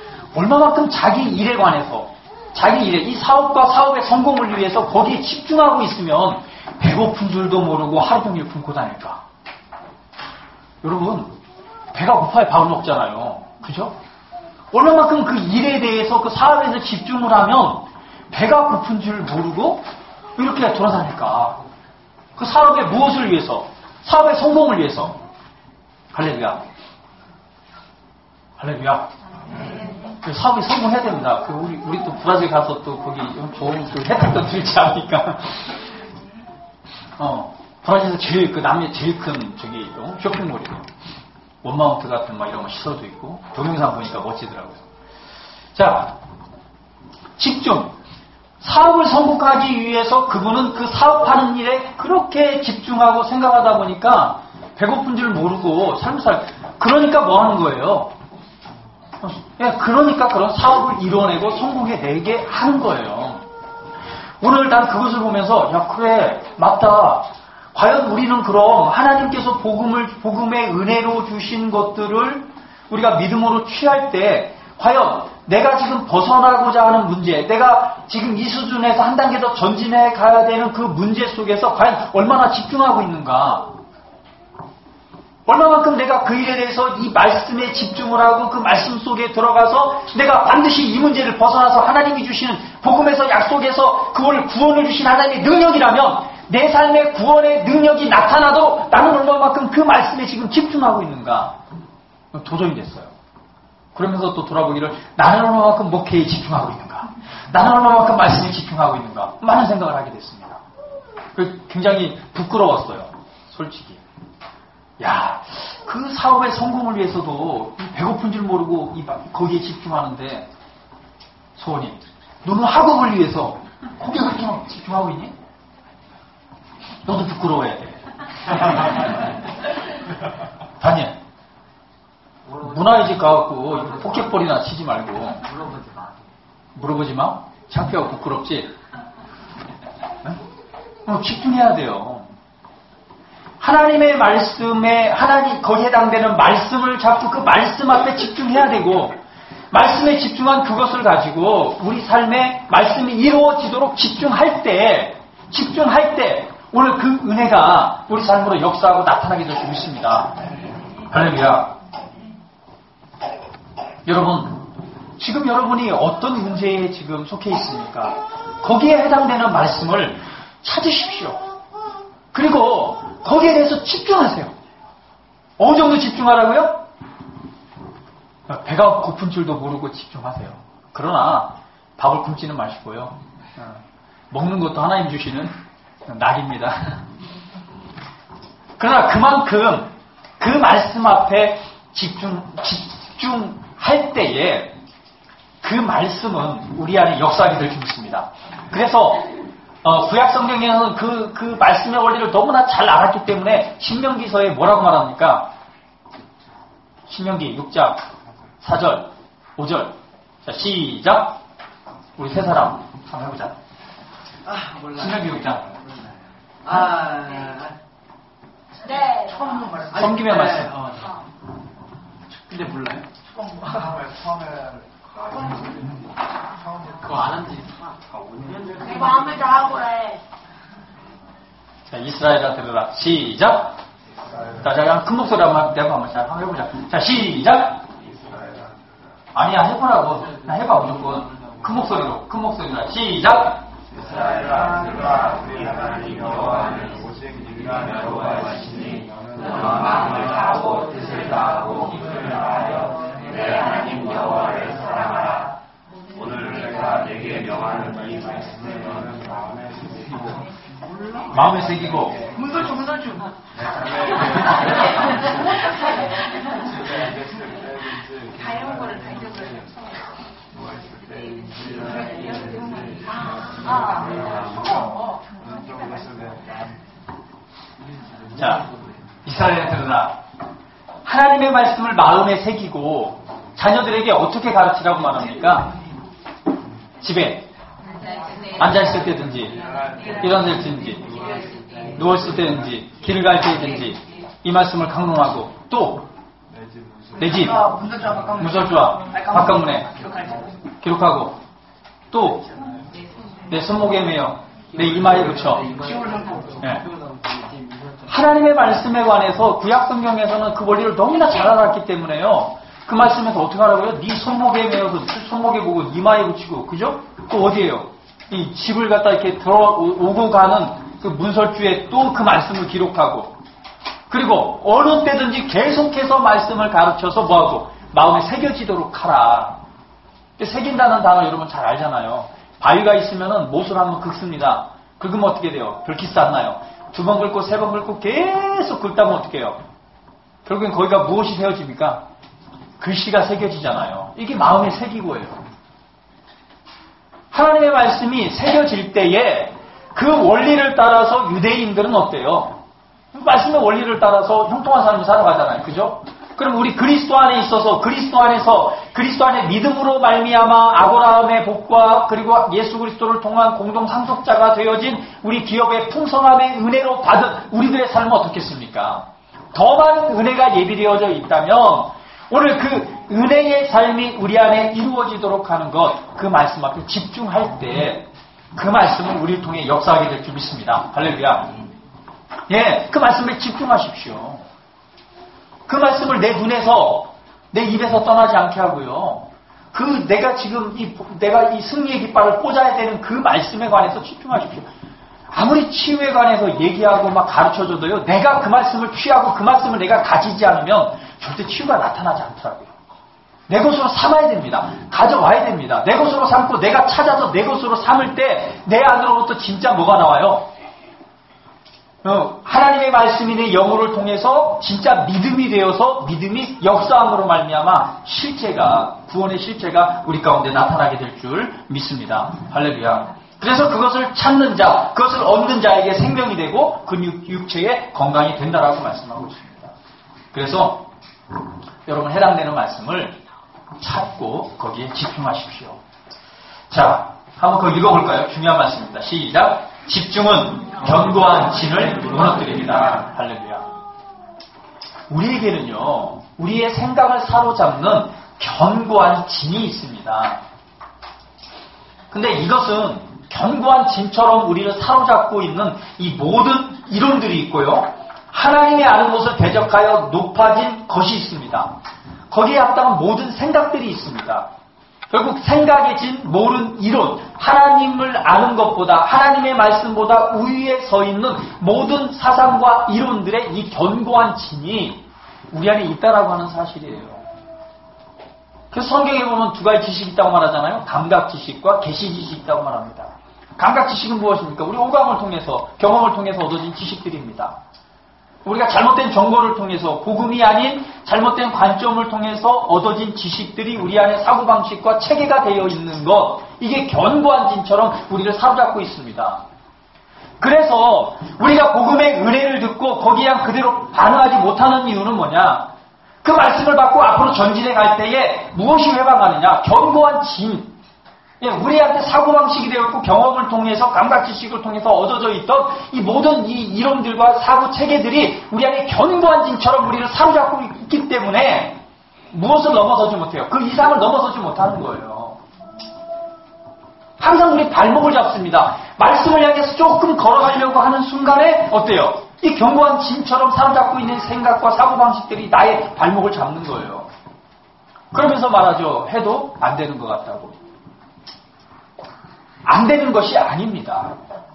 얼마만큼 자기 일에 관해서 자기 일에 이 사업과 사업의 성공을 위해서 거기에 집중하고 있으면 배고픈 줄도 모르고 하루 종일 굶고 다닐까. 여러분, 배가 고파야 밥을 먹잖아요. 그죠? 얼마만큼 그 일에 대해서 그 사업에서 집중을 하면 배가 고픈 줄 모르고 이렇게 돌아다닐까. 그 사업의 무엇을 위해서? 사업의 성공을 위해서. 할렐루야. 할렐루야. 그 사업이 성공해야 됩니다. 그 우리, 우리 또 브라질 가서 또 거기 좋은 그 혜택도 들지 않으니까. 어, 브라질에서 제일, 그 남미의 제일 큰 저기 쇼핑몰이에요. 원마운트 같은 막 이런 거 시설도 있고 동영상 보니까 멋지더라고요. 자, 집중. 사업을 성공하기 위해서 그분은 그 사업하는 일에 그렇게 집중하고 생각하다 보니까 배고픈 줄 모르고 삶을 살. 그러니까 뭐 하는 거예요? 그러니까 그런 사업을 이뤄내고 성공해내게 하는 거예요. 오늘 난 그것을 보면서 야 그래 맞다. 과연 우리는 그럼 하나님께서 복음을, 복음의 은혜로 주신 것들을 우리가 믿음으로 취할 때 과연 내가 지금 벗어나고자 하는 문제, 내가 지금 이 수준에서 한 단계 더 전진해 가야 되는 그 문제 속에서 과연 얼마나 집중하고 있는가? 얼마만큼 내가 그 일에 대해서 이 말씀에 집중을 하고 그 말씀 속에 들어가서 내가 반드시 이 문제를 벗어나서 하나님이 주시는 복음에서 약속에서 그거를 구원을 주신 하나님의 능력이라면 내 삶의 구원의 능력이 나타나도 나는 얼마만큼 그 말씀에 지금 집중하고 있는가? 도전이 됐어요. 그러면서 또 돌아보기를 나는 얼마만큼 목회에 집중하고 있는가? 나는 얼마만큼 말씀에 집중하고 있는가? 많은 생각을 하게 됐습니다. 굉장히 부끄러웠어요. 솔직히. 야, 그 사업의 성공을 위해서도 배고픈 줄 모르고 거기에 집중하는데 소원이 너는 학업을 위해서 거기에 그렇게 집중하고 있니? 너도 부끄러워해야 돼. 다니엘, 문화의 집 가갖고 포켓볼이나 치지 말고 물어보지 마. 물어보지 마? 창피하고 부끄럽지? 어, 집중해야 돼요. 하나님의 말씀에 하나님 거기에 해당되는 말씀을 잡고 그 말씀 앞에 집중해야 되고 말씀에 집중한 그것을 가지고 우리 삶에 말씀이 이루어지도록 집중할 때 집중할 때 오늘 그 은혜가 우리 삶으로 역사하고 나타나게 될 수 있습니다. 할렐루야. 여러분, 지금 여러분이 어떤 문제에 지금 속해 있습니까? 거기에 해당되는 말씀을 찾으십시오. 그리고 거기에 대해서 집중하세요. 어느 정도 집중하라고요? 배가 고픈 줄도 모르고 집중하세요. 그러나 밥을 굶지는 마시고요. 먹는 것도 하나님 주시는 낙입니다. 그러나 그만큼 그 말씀 앞에 집중, 집중할 때에 그 말씀은 우리 안에 역사하게 될 줄 믿습니다. 그래서 어, 구약 성경에서는 그, 그 말씀의 원리를 너무나 잘 알았기 때문에 신명기서에 뭐라고 말합니까? 신명기 육 장 사 절, 오 절. 자, 시작. 우리 세 사람 한번 해보자. 아, 몰라. 신명기 육 장. 아, 네. 처음 말씀. 섬김의 아니, 말씀. 네, 어, 근데 몰라요? 그거 안 한지 다 오 년 내 마음을 다하고 그래. 자, 이스라엘아 들으라. 시작. 자, 자, 큰 목소리 한번 내가 한번 잘 한번 해보자. 자, 시작. 아니야, 해보라고. 나 해봐, 무조건. 큰 목소리로, 큰 목소리로. 시작. 이스라엘아 들으라. 우리 하나님 여호와는 오직 유일한 여호와이시니 너는 마음을 다하고 뜻을 다하고 힘을 다하여 내 하나님 여호와를 사랑하라. 오늘 내가 내게 명하는 이 말씀을 너는 마음에 새기고 마음에 새기고. 문설주 문설주. 다양한 거를 다 잊어버려. 자, 이스라엘 들으라. 하나님의 말씀을 마음에 새기고 자녀들에게 어떻게 가르치라고 말합니까? 집에 앉아있을 때든지 일어날 때든지 누워있을 때든지 길을 갈 때든지 이 말씀을 강론하고 또 내 집 문설주와 바깥문에 기록하고 또 내 손목에 매어 내 이마에 붙여. 네. 하나님의 말씀에 관해서 구약 성경에서는 그 원리를 너무나 잘 알았기 때문에요. 그 말씀에서 어떻게 하라고요? 네 손목에 매어서 손목에 보고 이마에 붙이고, 그죠? 또 어디에요? 이 집을 갖다 이렇게 들어오고 가는 그 문설주에 또 그 말씀을 기록하고, 그리고 어느 때든지 계속해서 말씀을 가르쳐서 뭐하고 마음에 새겨지도록 하라. 새긴다는 단어 여러분 잘 알잖아요. 바위가 있으면은 못을 한번 긁습니다. 긁으면 어떻게 돼요? 별기스 안 나요. 두 번 긁고 세 번 긁고 계속 긁다면 어떻게 해요? 결국엔 거기가 무엇이 세워집니까? 글씨가 새겨지잖아요. 이게 마음에 새기고예요. 하나님의 말씀이 새겨질 때에 그 원리를 따라서 유대인들은 어때요? 말씀의 원리를 따라서 형통한 삶을 살아가잖아요. 그죠? 그럼 우리 그리스도 안에 있어서 그리스도 안에서 그리스도 안에 믿음으로 말미암아 아브라함의 복과 그리고 예수 그리스도를 통한 공동 상속자가 되어진 우리 기업의 풍성함의 은혜로 받은 우리들의 삶은 어떻겠습니까? 더 많은 은혜가 예비되어져 있다면 오늘 그 은혜의 삶이 우리 안에 이루어지도록 하는 것, 그 말씀 앞에 집중할 때 그 말씀은 우리를 통해 역사하게 될 줄 믿습니다. 할렐루야. 예, 그 말씀에 집중하십시오. 그 말씀을 내 눈에서, 내 입에서 떠나지 않게 하고요. 그 내가 지금 이, 내가 이 승리의 깃발을 꽂아야 되는 그 말씀에 관해서 집중하십시오. 아무리 치유에 관해서 얘기하고 막 가르쳐줘도요, 내가 그 말씀을 취하고 그 말씀을 내가 가지지 않으면 절대 치유가 나타나지 않더라고요. 내 것으로 삼아야 됩니다. 가져와야 됩니다. 내 것으로 삼고 내가 찾아서 내 것으로 삼을 때 내 안으로부터 진짜 뭐가 나와요? 어, 하나님의 말씀이 내 영혼을 통해서 진짜 믿음이 되어서 믿음이 역사함으로 말미암아 실제가, 구원의 실제가 우리 가운데 나타나게 될 줄 믿습니다. 할렐루야. 그래서 그것을 찾는 자, 그것을 얻는 자에게 생명이 되고 그 육체에 건강이 된다라고 말씀하고 있습니다. 그래서 여러분 해당되는 말씀을 찾고 거기에 집중하십시오. 자, 한번 그거 읽어볼까요? 중요한 말씀입니다. 시작. 집중은 견고한 진을 무너뜨립니다. 할렐루야. 우리에게는요, 우리의 생각을 사로잡는 견고한 진이 있습니다. 근데 이것은 견고한 진처럼 우리를 사로잡고 있는 이 모든 이론들이 있고요. 하나님이 아는 것을 대적하여 높아진 것이 있습니다. 거기에 합당한 모든 생각들이 있습니다. 결국 생각의 진, 모른 이론, 하나님을 아는 것보다, 하나님의 말씀보다 우위에 서 있는 모든 사상과 이론들의 이 견고한 진이 우리 안에 있다라고 하는 사실이에요. 그래서 성경에 보면 두 가지 지식이 있다고 말하잖아요. 감각 지식과 계시 지식이 있다고 말합니다. 감각 지식은 무엇입니까? 우리 오감을 통해서, 경험을 통해서 얻어진 지식들입니다. 우리가 잘못된 정보를 통해서, 복음이 아닌 잘못된 관점을 통해서 얻어진 지식들이 우리 안에 사고방식과 체계가 되어 있는 것, 이게 견고한 진처럼 우리를 사로잡고 있습니다. 그래서 우리가 복음의 은혜를 듣고 거기에 그대로 반응하지 못하는 이유는 뭐냐? 그 말씀을 받고 앞으로 전진해 갈 때에 무엇이 회방하느냐? 견고한 진. 우리한테 사고방식이 되었고 경험을 통해서 감각지식을 통해서 얻어져 있던 이 모든 이 이론들과 사고체계들이 우리 안에 견고한 진처럼 우리를 사로잡고 있기 때문에 무엇을 넘어서지 못해요. 그 이상을 넘어서지 못하는 거예요. 항상 우리 발목을 잡습니다. 말씀을 향해서 조금 걸어가려고 하는 순간에 어때요? 이 견고한 진처럼 사로잡고 있는 생각과 사고방식들이 나의 발목을 잡는 거예요. 그러면서 말하죠. 해도 안 되는 것 같다고. 안 되는 것이 아닙니다.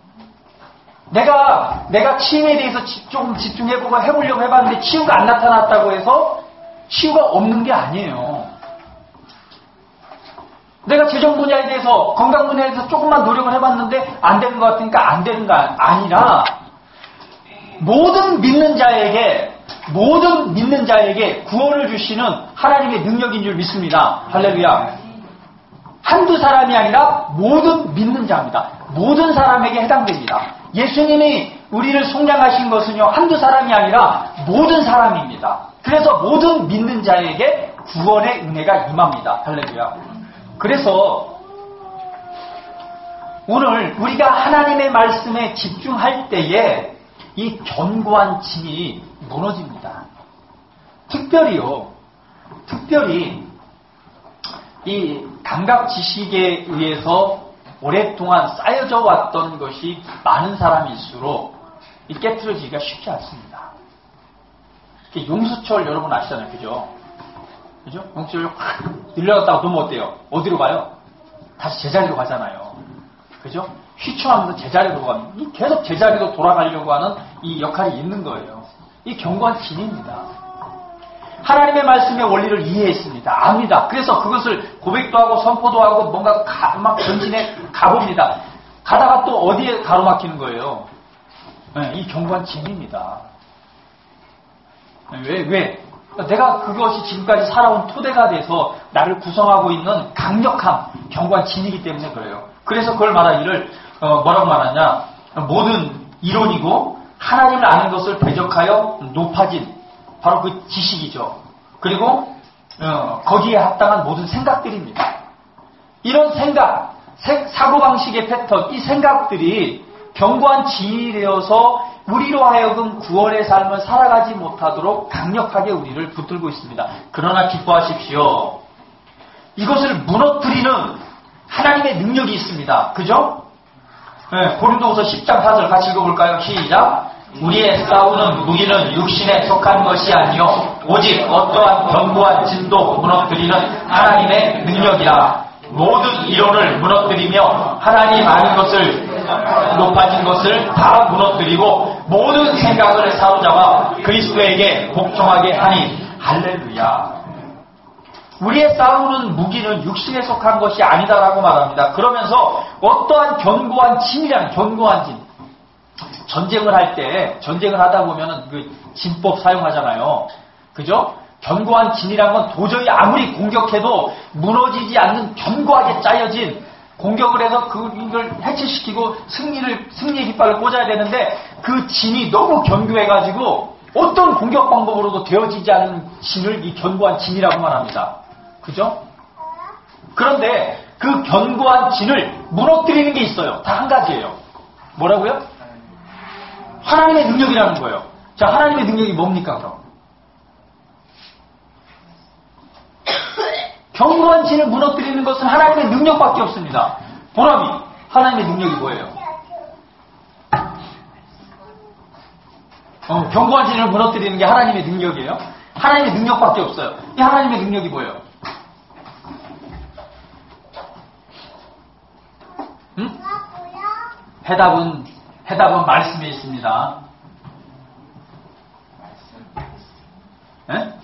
내가, 내가 치유에 대해서 집, 조금 집중해보고 해보려고 해봤는데 치유가 안 나타났다고 해서 치유가 없는 게 아니에요. 내가 재정 분야에 대해서, 건강 분야에 대해서 조금만 노력을 해봤는데 안 되는 것 같으니까 안 되는 거 아니라 모든 믿는 자에게, 모든 믿는 자에게 구원을 주시는 하나님의 능력인 줄 믿습니다. 할렐루야. 한두 사람이 아니라 모든 믿는 자입니다. 모든 사람에게 해당됩니다. 예수님이 우리를 속량하신 것은요, 한두 사람이 아니라 모든 사람입니다. 그래서 모든 믿는 자에게 구원의 은혜가 임합니다. 할렐루야. 그래서 오늘 우리가 하나님의 말씀에 집중할 때에 이 견고한 진이 무너집니다. 특별히요, 특별히 이 감각 지식에 의해서 오랫동안 쌓여져 왔던 것이 많은 사람일수록 이 깨트려지기가 쉽지 않습니다. 용수철 여러분 아시잖아요. 그죠? 그죠? 용수철 확 늘려갔다가 놓으면 어때요? 어디로 가요? 다시 제자리로 가잖아요. 그죠? 휘청하면서 제자리로 가면 계속 제자리로 돌아가려고 하는 이 역할이 있는 거예요. 이 견고한 진입니다. 하나님의 말씀의 원리를 이해했습니다. 압니다. 그래서 그것을 고백도 하고 선포도 하고 뭔가 가, 막 전진해 가봅니다. 가다가 또 어디에 가로막히는 거예요? 네, 이 견고한 진입니다. 왜? 왜? 내가 그것이 지금까지 살아온 토대가 돼서 나를 구성하고 있는 강력한 견고한 진이기 때문에 그래요. 그래서 그걸 말하기를 어, 뭐라고 말하냐? 모든 이론이고 하나님을 아는 것을 대적하여 높아진 바로 그 지식이죠. 그리고 어, 거기에 합당한 모든 생각들입니다. 이런 생각, 세, 사고방식의 패턴, 이 생각들이 견고한 진이 되어서 우리로 하여금 구원의 삶을 살아가지 못하도록 강력하게 우리를 붙들고 있습니다. 그러나 기뻐하십시오. 이것을 무너뜨리는 하나님의 능력이 있습니다. 그죠? 네, 고린도후서 십 장 사 절 같이 읽어볼까요? 시작! 우리의 싸우는 무기는 육신에 속한 것이 아니요 오직 어떠한 견고한 진도 무너뜨리는 하나님의 능력이라. 모든 이론을 무너뜨리며 하나님 아는 것을 높아진 것을 다 무너뜨리고 모든 생각을 사로잡아 그리스도에게 복종하게 하니. 할렐루야. 우리의 싸우는 무기는 육신에 속한 것이 아니다라고 말합니다. 그러면서 어떠한 견고한 진이라는 견고한 진, 전쟁을 할 때, 전쟁을 하다 보면은 그 진법 사용하잖아요. 그죠? 견고한 진이란 건 도저히 아무리 공격해도 무너지지 않는 견고하게 짜여진, 공격을 해서 그걸 해체시키고 승리를, 승리의 깃발을 꽂아야 되는데 그 진이 너무 견고해가지고 어떤 공격 방법으로도 되어지지 않는 진을 이 견고한 진이라고 말합니다. 그죠? 그런데 그 견고한 진을 무너뜨리는 게 있어요. 다 한 가지예요. 뭐라고요? 하나님의 능력이라는 거예요. 자, 하나님의 능력이 뭡니까, 그럼? 견고한 진을 무너뜨리는 것은 하나님의 능력밖에 없습니다. 보람이, 하나님의 능력이 뭐예요? 어, 견고한 진을 무너뜨리는 게 하나님의 능력이에요? 하나님의 능력밖에 없어요. 이 하나님의 능력이 뭐예요? 응? 해답은, 해답은 말씀에 있습니다. 에?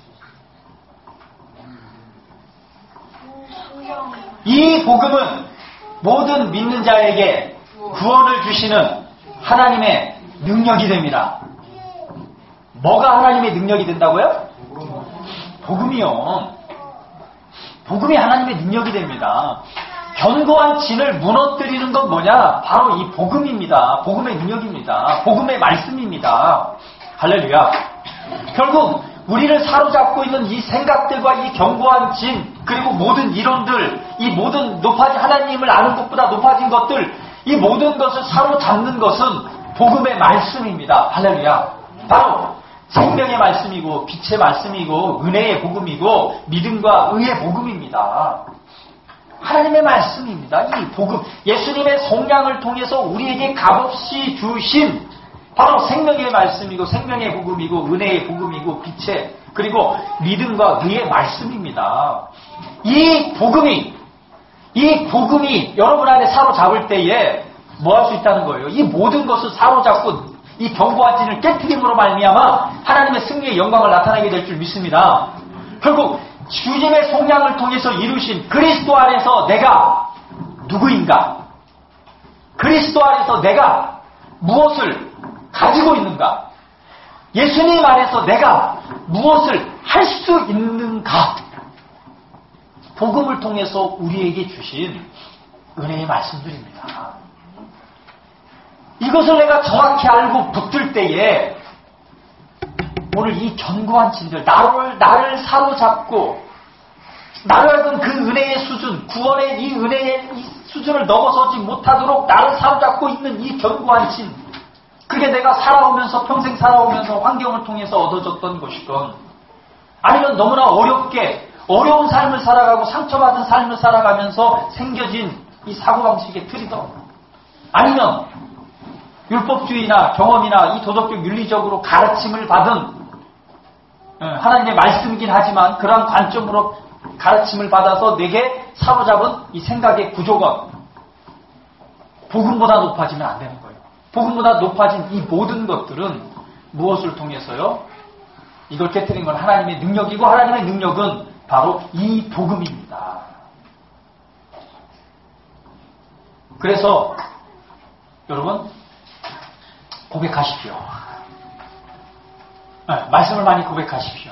이 복음은 모든 믿는 자에게 구원을 주시는 하나님의 능력이 됩니다. 뭐가 하나님의 능력이 된다고요? 복음이요. 복음이 하나님의 능력이 됩니다. 견고한 진을 무너뜨리는 건 뭐냐? 바로 이 복음입니다. 복음의 능력입니다. 복음의 말씀입니다. 할렐루야. 결국 우리를 사로잡고 있는 이 생각들과 이 견고한 진, 그리고 모든 이론들, 이 모든 높아진 하나님을 아는 것보다 높아진 것들, 이 모든 것을 사로잡는 것은 복음의 말씀입니다. 할렐루야. 바로 생명의 말씀이고 빛의 말씀이고 은혜의 복음이고 믿음과 의의 복음입니다. 하나님의 말씀입니다. 이 복음, 예수님의 속량을 통해서 우리에게 값없이 주신 바로 생명의 말씀이고 생명의 복음이고 은혜의 복음이고 빛의 그리고 믿음과 의의 말씀입니다. 이 복음이 이 복음이 여러분 안에 사로잡을 때에 뭐 할 수 있다는 거예요? 이 모든 것을 사로잡고 이 견고한 진을 깨트림으로 말미암아 하나님의 승리의 영광을 나타내게 될 줄 믿습니다. 결국 주님의 속량을 통해서 이루신 그리스도 안에서 내가 누구인가? 그리스도 안에서 내가 무엇을 가지고 있는가? 예수님 안에서 내가 무엇을 할 수 있는가? 복음을 통해서 우리에게 주신 은혜의 말씀들입니다. 이것을 내가 정확히 알고 붙들 때에 오늘 이 견고한 진들, 나를, 나를 사로잡고 나를 알던 그 은혜의 수준, 구원의 이 은혜의 이 수준을 넘어서지 못하도록 나를 사로잡고 있는 이 견고한 진, 그게 내가 살아오면서 평생 살아오면서 환경을 통해서 얻어졌던 것이건 아니면 너무나 어렵게 어려운 삶을 살아가고 상처받은 삶을 살아가면서 생겨진 이 사고방식의 틀이던 아니면 율법주의나 경험이나 이 도덕적 윤리적으로 가르침을 받은 하나님의 말씀이긴 하지만 그러한 관점으로 가르침을 받아서 내게 사로잡은 이 생각의 구조가 복음보다 높아지면 안 되는 거예요. 복음보다 높아진 이 모든 것들은 무엇을 통해서요? 이걸 깨트린 건 하나님의 능력이고 하나님의 능력은 바로 이 복음입니다. 그래서 여러분 고백하십시오. 네, 말씀을 많이 고백하십시오.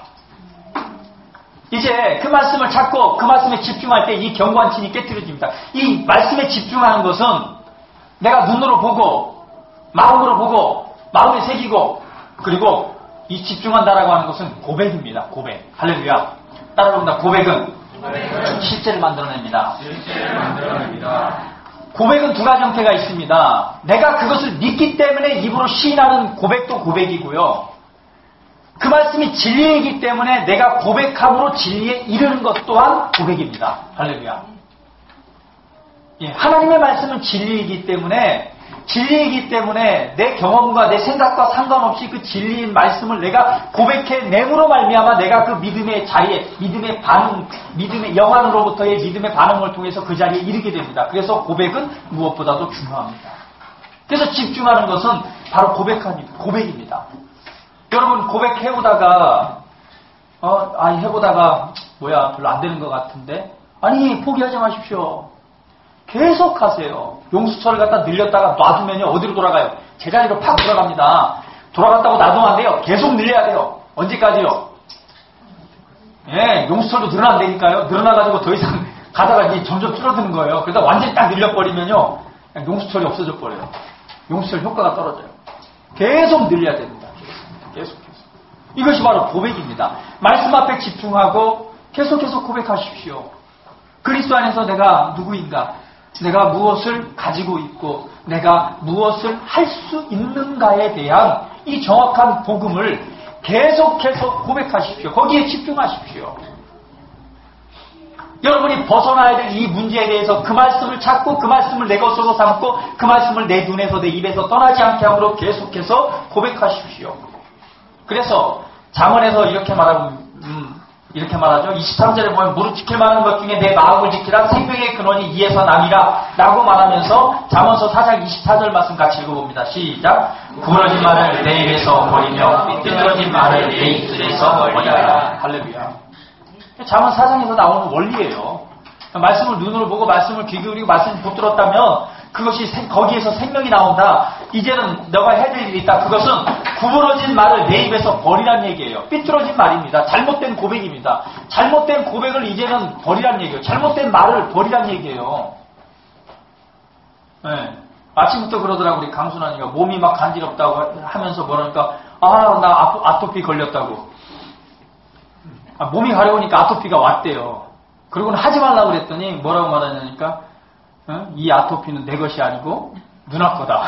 이제 그 말씀을 찾고 그 말씀에 집중할 때 이 견고한 진이 깨트려집니다. 이 말씀에 집중하는 것은 내가 눈으로 보고 마음으로 보고 마음에 새기고 그리고 이 집중한다라고 하는 것은 고백입니다. 고백. 할렐루야. 따라합니다. 고백은, 고백은 실제를 만들어냅니다. 실제를 만들어냅니다. 고백은 두 가지 형태가 있습니다. 내가 그것을 믿기 때문에 입으로 시인하는 고백도 고백이고요. 그 말씀이 진리이기 때문에 내가 고백함으로 진리에 이르는 것 또한 고백입니다. 할렐루야. 예, 하나님의 말씀은 진리이기 때문에 진리이기 때문에 내 경험과 내 생각과 상관없이 그 진리인 말씀을 내가 고백해냄으로 말미암아 내가 그 믿음의 자리에 믿음의 반응, 믿음의 영안으로부터의 믿음의 반응을 통해서 그 자리에 이르게 됩니다. 그래서 고백은 무엇보다도 중요합니다. 그래서 집중하는 것은 바로 고백하니 고백입니다. 여러분 고백해보다가 어, 아 해보다가 뭐야 별로 안 되는 것 같은데 아니 포기하지 마십시오. 계속 하세요. 용수철을 갖다 늘렸다가 놔두면요 어디로 돌아가요? 제자리로 팍 돌아갑니다. 돌아갔다고 놔두면 안 돼요. 계속 늘려야 돼요. 언제까지요? 예, 용수철도 늘어난다니까요. 늘어나가지고 더 이상 가다가 이제 점점 줄어드는 거예요. 그러다 완전히 딱 늘려버리면요 용수철이 없어져 버려요. 용수철 효과가 떨어져요. 계속 늘려야 됩니다. 계속 계속. 이것이 바로 고백입니다. 말씀 앞에 집중하고 계속해서 고백하십시오. 그리스도 안에서 내가 누구인가? 내가 무엇을 가지고 있고 내가 무엇을 할 수 있는가에 대한 이 정확한 복음을 계속해서 고백하십시오. 거기에 집중하십시오. 여러분이 벗어나야 될 이 문제에 대해서 그 말씀을 찾고 그 말씀을 내 것으로 삼고 그 말씀을 내 눈에서 내 입에서 떠나지 않게 함으로 계속해서 고백하십시오. 그래서 잠언에서 이렇게 말하고 음, 이렇게 말하죠. 이십삼 절에 보면 무릇 지킬 만한 것 중에 내 마음을 지키라 생명의 근원이 이에서 남이라 라고 말하면서 잠언서 사 장 이십사 절 말씀 같이 읽어봅니다. 시작. 구부러진 말을 내 입에서 버리며 삐뚤어진 말을 내 입술에서 버리라. 할렐루야. 잠언 사 장에서 나오는 원리예요. 말씀을 눈으로 보고 말씀을 귀 기울이고 말씀을 붙들었다면 그것이 생, 거기에서 생명이 나온다. 이제는 너가 해야 될 일이 있다. 그것은 구부러진 말을 내 입에서 버리란 얘기예요. 삐뚤어진 말입니다. 잘못된 고백입니다. 잘못된 고백을 이제는 버리란 얘기예요. 잘못된 말을 버리란 얘기예요. 네. 아침부터 그러더라고 우리 강순환이가 몸이 막 간지럽다고 하면서 뭐라니까 아 나 아토피 걸렸다고. 아, 몸이 가려우니까 아토피가 왔대요. 그러고는 하지 말라고 그랬더니 뭐라고 말하냐니까 어? 이 아토피는 내 것이 아니고 누나 거다.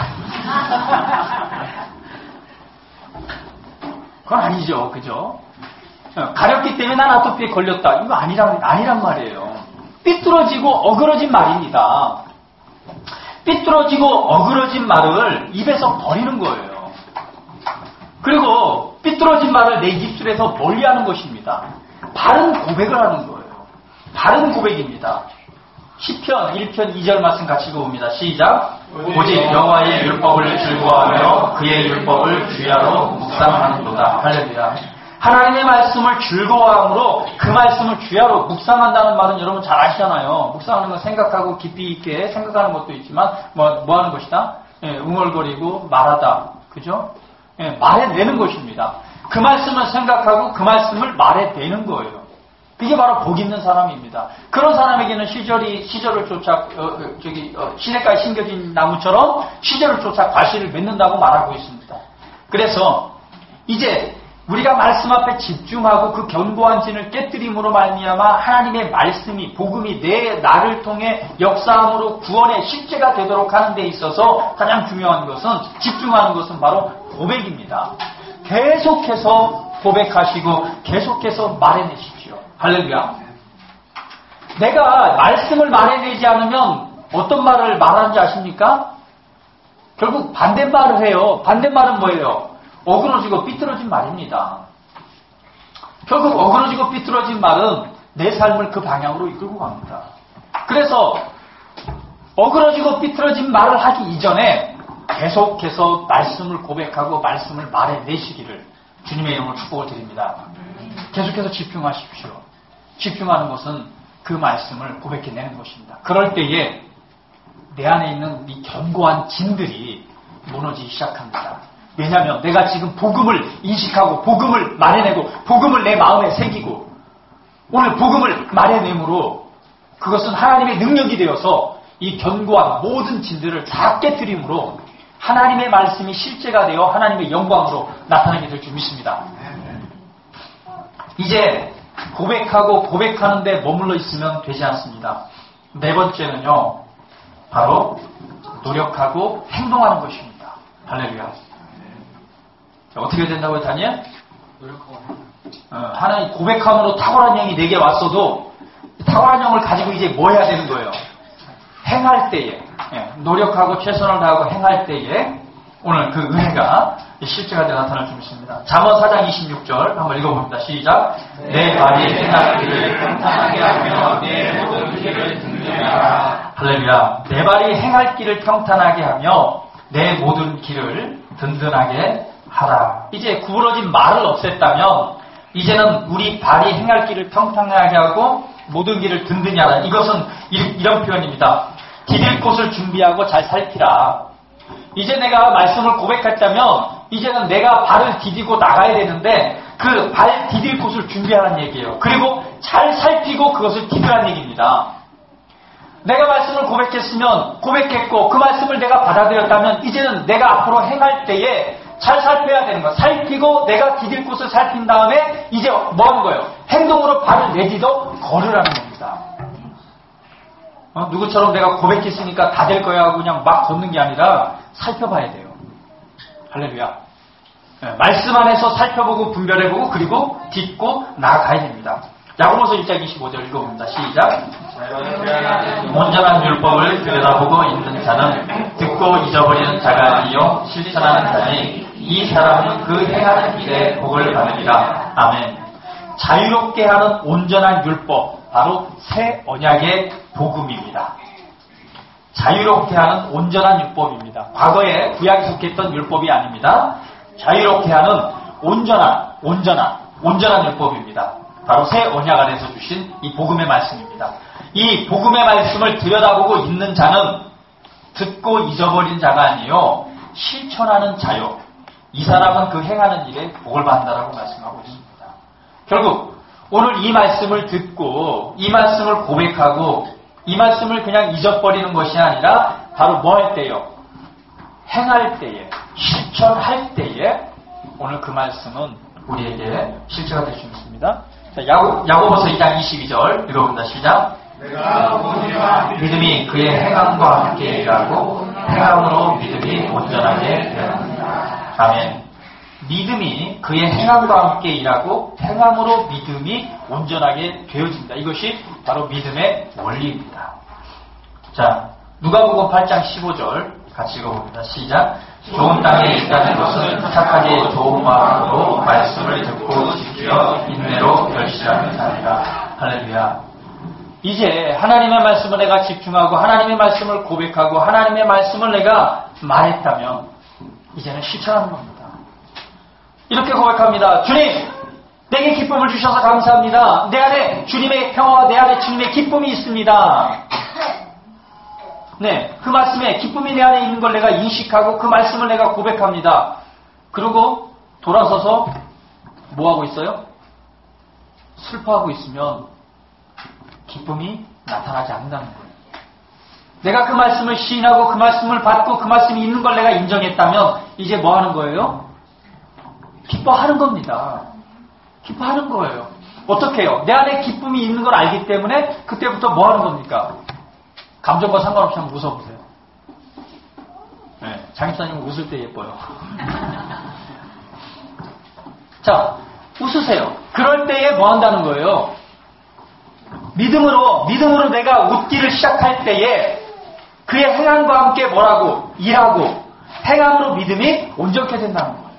그건 아니죠. 그죠? 어, 가렵기 때문에 난 아토피에 걸렸다. 이거 아니란, 아니란 말이에요. 삐뚤어지고 어그러진 말입니다. 삐뚤어지고 어그러진 말을 입에서 버리는 거예요. 그리고 삐뚤어진 말을 내 입술에서 멀리하는 것입니다. 바른 고백을 하는 거예요. 바른 고백입니다. 시편 일 편 이 절 말씀 같이 읽어봅니다. 시작. 오직 여호와의 율법을 즐거워하며 그의 율법을 주야로 묵상하는도다. 할렐루야. 하나님의 말씀을 즐거워함으로 그 말씀을 주야로 묵상한다는 말은 여러분 잘 아시잖아요. 묵상하는 건 생각하고 깊이 있게 생각하는 것도 있지만 뭐, 뭐 하는 것이다? 예, 웅얼거리고 말하다. 그죠? 예, 말해내는 것입니다. 그 말씀을 생각하고 그 말씀을 말해내는 거예요. 그게 바로 복 있는 사람입니다. 그런 사람에게는 시절이 시절을 쫓아 어, 저기 어, 시냇가에 심겨진 나무처럼 시절을 쫓아 과실을 맺는다고 말하고 있습니다. 그래서 이제 우리가 말씀 앞에 집중하고 그 견고한 진을 깨뜨림으로 말미암아 하나님의 말씀이 복음이 내 나를 통해 역사함으로 구원의 실제가 되도록 하는 데 있어서 가장 중요한 것은 집중하는 것은 바로 고백입니다. 계속해서 고백하시고 계속해서 말해내십시오. 할렐루야. 내가 말씀을 말해내지 않으면 어떤 말을 말하는지 아십니까? 결국 반대말을 해요. 반대말은 뭐예요? 어그러지고 삐뚤어진 말입니다. 결국 어그러지고 삐뚤어진 말은 내 삶을 그 방향으로 이끌고 갑니다. 그래서 어그러지고 삐뚤어진 말을 하기 이전에 계속해서 말씀을 고백하고 말씀을 말해내시기를 주님의 이름으로 축복을 드립니다. 계속해서 집중하십시오. 집중하는 것은 그 말씀을 고백해내는 것입니다. 그럴 때에 내 안에 있는 이 견고한 진들이 무너지기 시작합니다. 왜냐하면 내가 지금 복음을 인식하고 복음을 말해내고 복음을 내 마음에 새기고 오늘 복음을 말해내므로 그것은 하나님의 능력이 되어서 이 견고한 모든 진들을 다 깨뜨림으로 하나님의 말씀이 실제가 되어 하나님의 영광으로 나타나게 될 줄 믿습니다. 이제 고백하고 고백하는 데 머물러 있으면 되지 않습니다. 네 번째는요. 바로 노력하고 행동하는 것입니다. 할렐루야. 자, 어떻게 된다고요, 다니엘? 노력하고 어, 하나님 고백함으로 탁월한 영이 내게 왔어도 탁월한 영을 가지고 이제 뭐 해야 되는 거예요? 행할 때에 예, 노력하고 최선을 다하고 행할 때에 오늘 그 은혜가 실제가 되어 나타날 줄 믿습니다. 잠언 사 장 이십육 절 한번 읽어봅니다. 시작. 내 발이 행할 길을 평탄하게 하며 내 모든 길을 든든하라. 할렐루야. 내 발이 행할 길을 평탄하게 하며 내 모든 길을 든든하게 하라. 이제 구부러진 말을 없앴다면 이제는 우리 발이 행할 길을 평탄하게 하고 모든 길을 든든히 하라. 이것은 이런 표현입니다. 디딜 곳을 준비하고 잘 살피라. 이제 내가 말씀을 고백했다면 이제는 내가 발을 디디고 나가야 되는데 그 발 디딜 곳을 준비하라는 얘기예요. 그리고 잘 살피고 그것을 디디라는 얘기입니다. 내가 말씀을 고백했으면 고백했고 그 말씀을 내가 받아들였다면 이제는 내가 앞으로 행할 때에 잘 살펴야 되는 거야. 살피고 내가 디딜 곳을 살핀 다음에 이제 뭐 하는 거예요? 행동으로 발을 내디도 걸으라는 겁니다. 어? 누구처럼 내가 고백했으니까 다 될 거야 하고 그냥 막 걷는 게 아니라 살펴봐야 돼요. 할렐루야. 네, 말씀 안에서 살펴보고 분별해보고 그리고 딛고 나아가야 됩니다. 야고보서 일 장 이십오 절 읽어봅니다. 시작. 온전한 율법을 들여다보고 있는 자는 듣고 잊어버리는 자가 아니요 실천하는 자니 이 사람은 그 행하는 일에 복을 받으리라. 아멘. 자유롭게 하는 온전한 율법, 바로 새 언약의 복음입니다. 자유롭게 하는 온전한 율법입니다. 과거에 구약에 속했던 율법이 아닙니다. 자유롭게 하는 온전한, 온전한, 온전한 율법입니다. 바로 새 언약 안에서 주신 이 복음의 말씀입니다. 이 복음의 말씀을 들여다보고 있는 자는 듣고 잊어버린 자가 아니요 실천하는 자요. 이 사람은 그 행하는 일에 복을 받는다라고 말씀하고 있습니다. 결국 오늘 이 말씀을 듣고 이 말씀을 고백하고 이 말씀을 그냥 잊어버리는 것이 아니라 바로 뭐 할 때요? 행할 때에, 실천할 때에 오늘 그 말씀은 우리에게 실체가 될 수 있습니다. 자, 야고, 야고보서 이 장 이십이 절 읽어봅니다. 시작. 내가 믿음이 그의 행함과 함께 일하고 행함으로 믿음이 온전하게 되었느니라. 아멘. 믿음이 그의 행함과 함께 일하고 행함으로 믿음이 온전하게 되어집니다. 이것이 바로 믿음의 원리입니다. 자, 누가복음 팔 장 십오 절 같이 읽어봅니다. 시작. 좋은 땅에 있다는 것은 착하게 좋은 마음으로 말씀을 듣고 지켜 인내로 결실하는 자니라. 할렐루야. 이제 하나님의 말씀을 내가 집중하고 하나님의 말씀을 고백하고 하나님의 말씀을 내가 말했다면 이제는 실천하는 겁니다. 이렇게 고백합니다. 주님, 내게 기쁨을 주셔서 감사합니다. 내 안에 주님의 평화와 내 안에 주님의 기쁨이 있습니다. 네, 그 말씀에 기쁨이 내 안에 있는 걸 내가 인식하고 그 말씀을 내가 고백합니다. 그리고 돌아서서 뭐 하고 있어요? 슬퍼하고 있으면 기쁨이 나타나지 않는다는 거예요. 내가 그 말씀을 시인하고 그 말씀을 받고 그 말씀이 있는 걸 내가 인정했다면 이제 뭐 하는 거예요? 기뻐하는 겁니다. 기뻐하는 거예요. 어떻게 해요? 내 안에 기쁨이 있는 걸 알기 때문에 그때부터 뭐 하는 겁니까? 감정과 상관없이 한번 웃어보세요. 네, 장집사님은 웃을 때 예뻐요. 자, 웃으세요. 그럴 때에 뭐 한다는 거예요? 믿음으로, 믿음으로 내가 웃기를 시작할 때에 그의 행함과 함께 뭐라고? 일하고 행함으로 믿음이 온전케 된다는 거예요.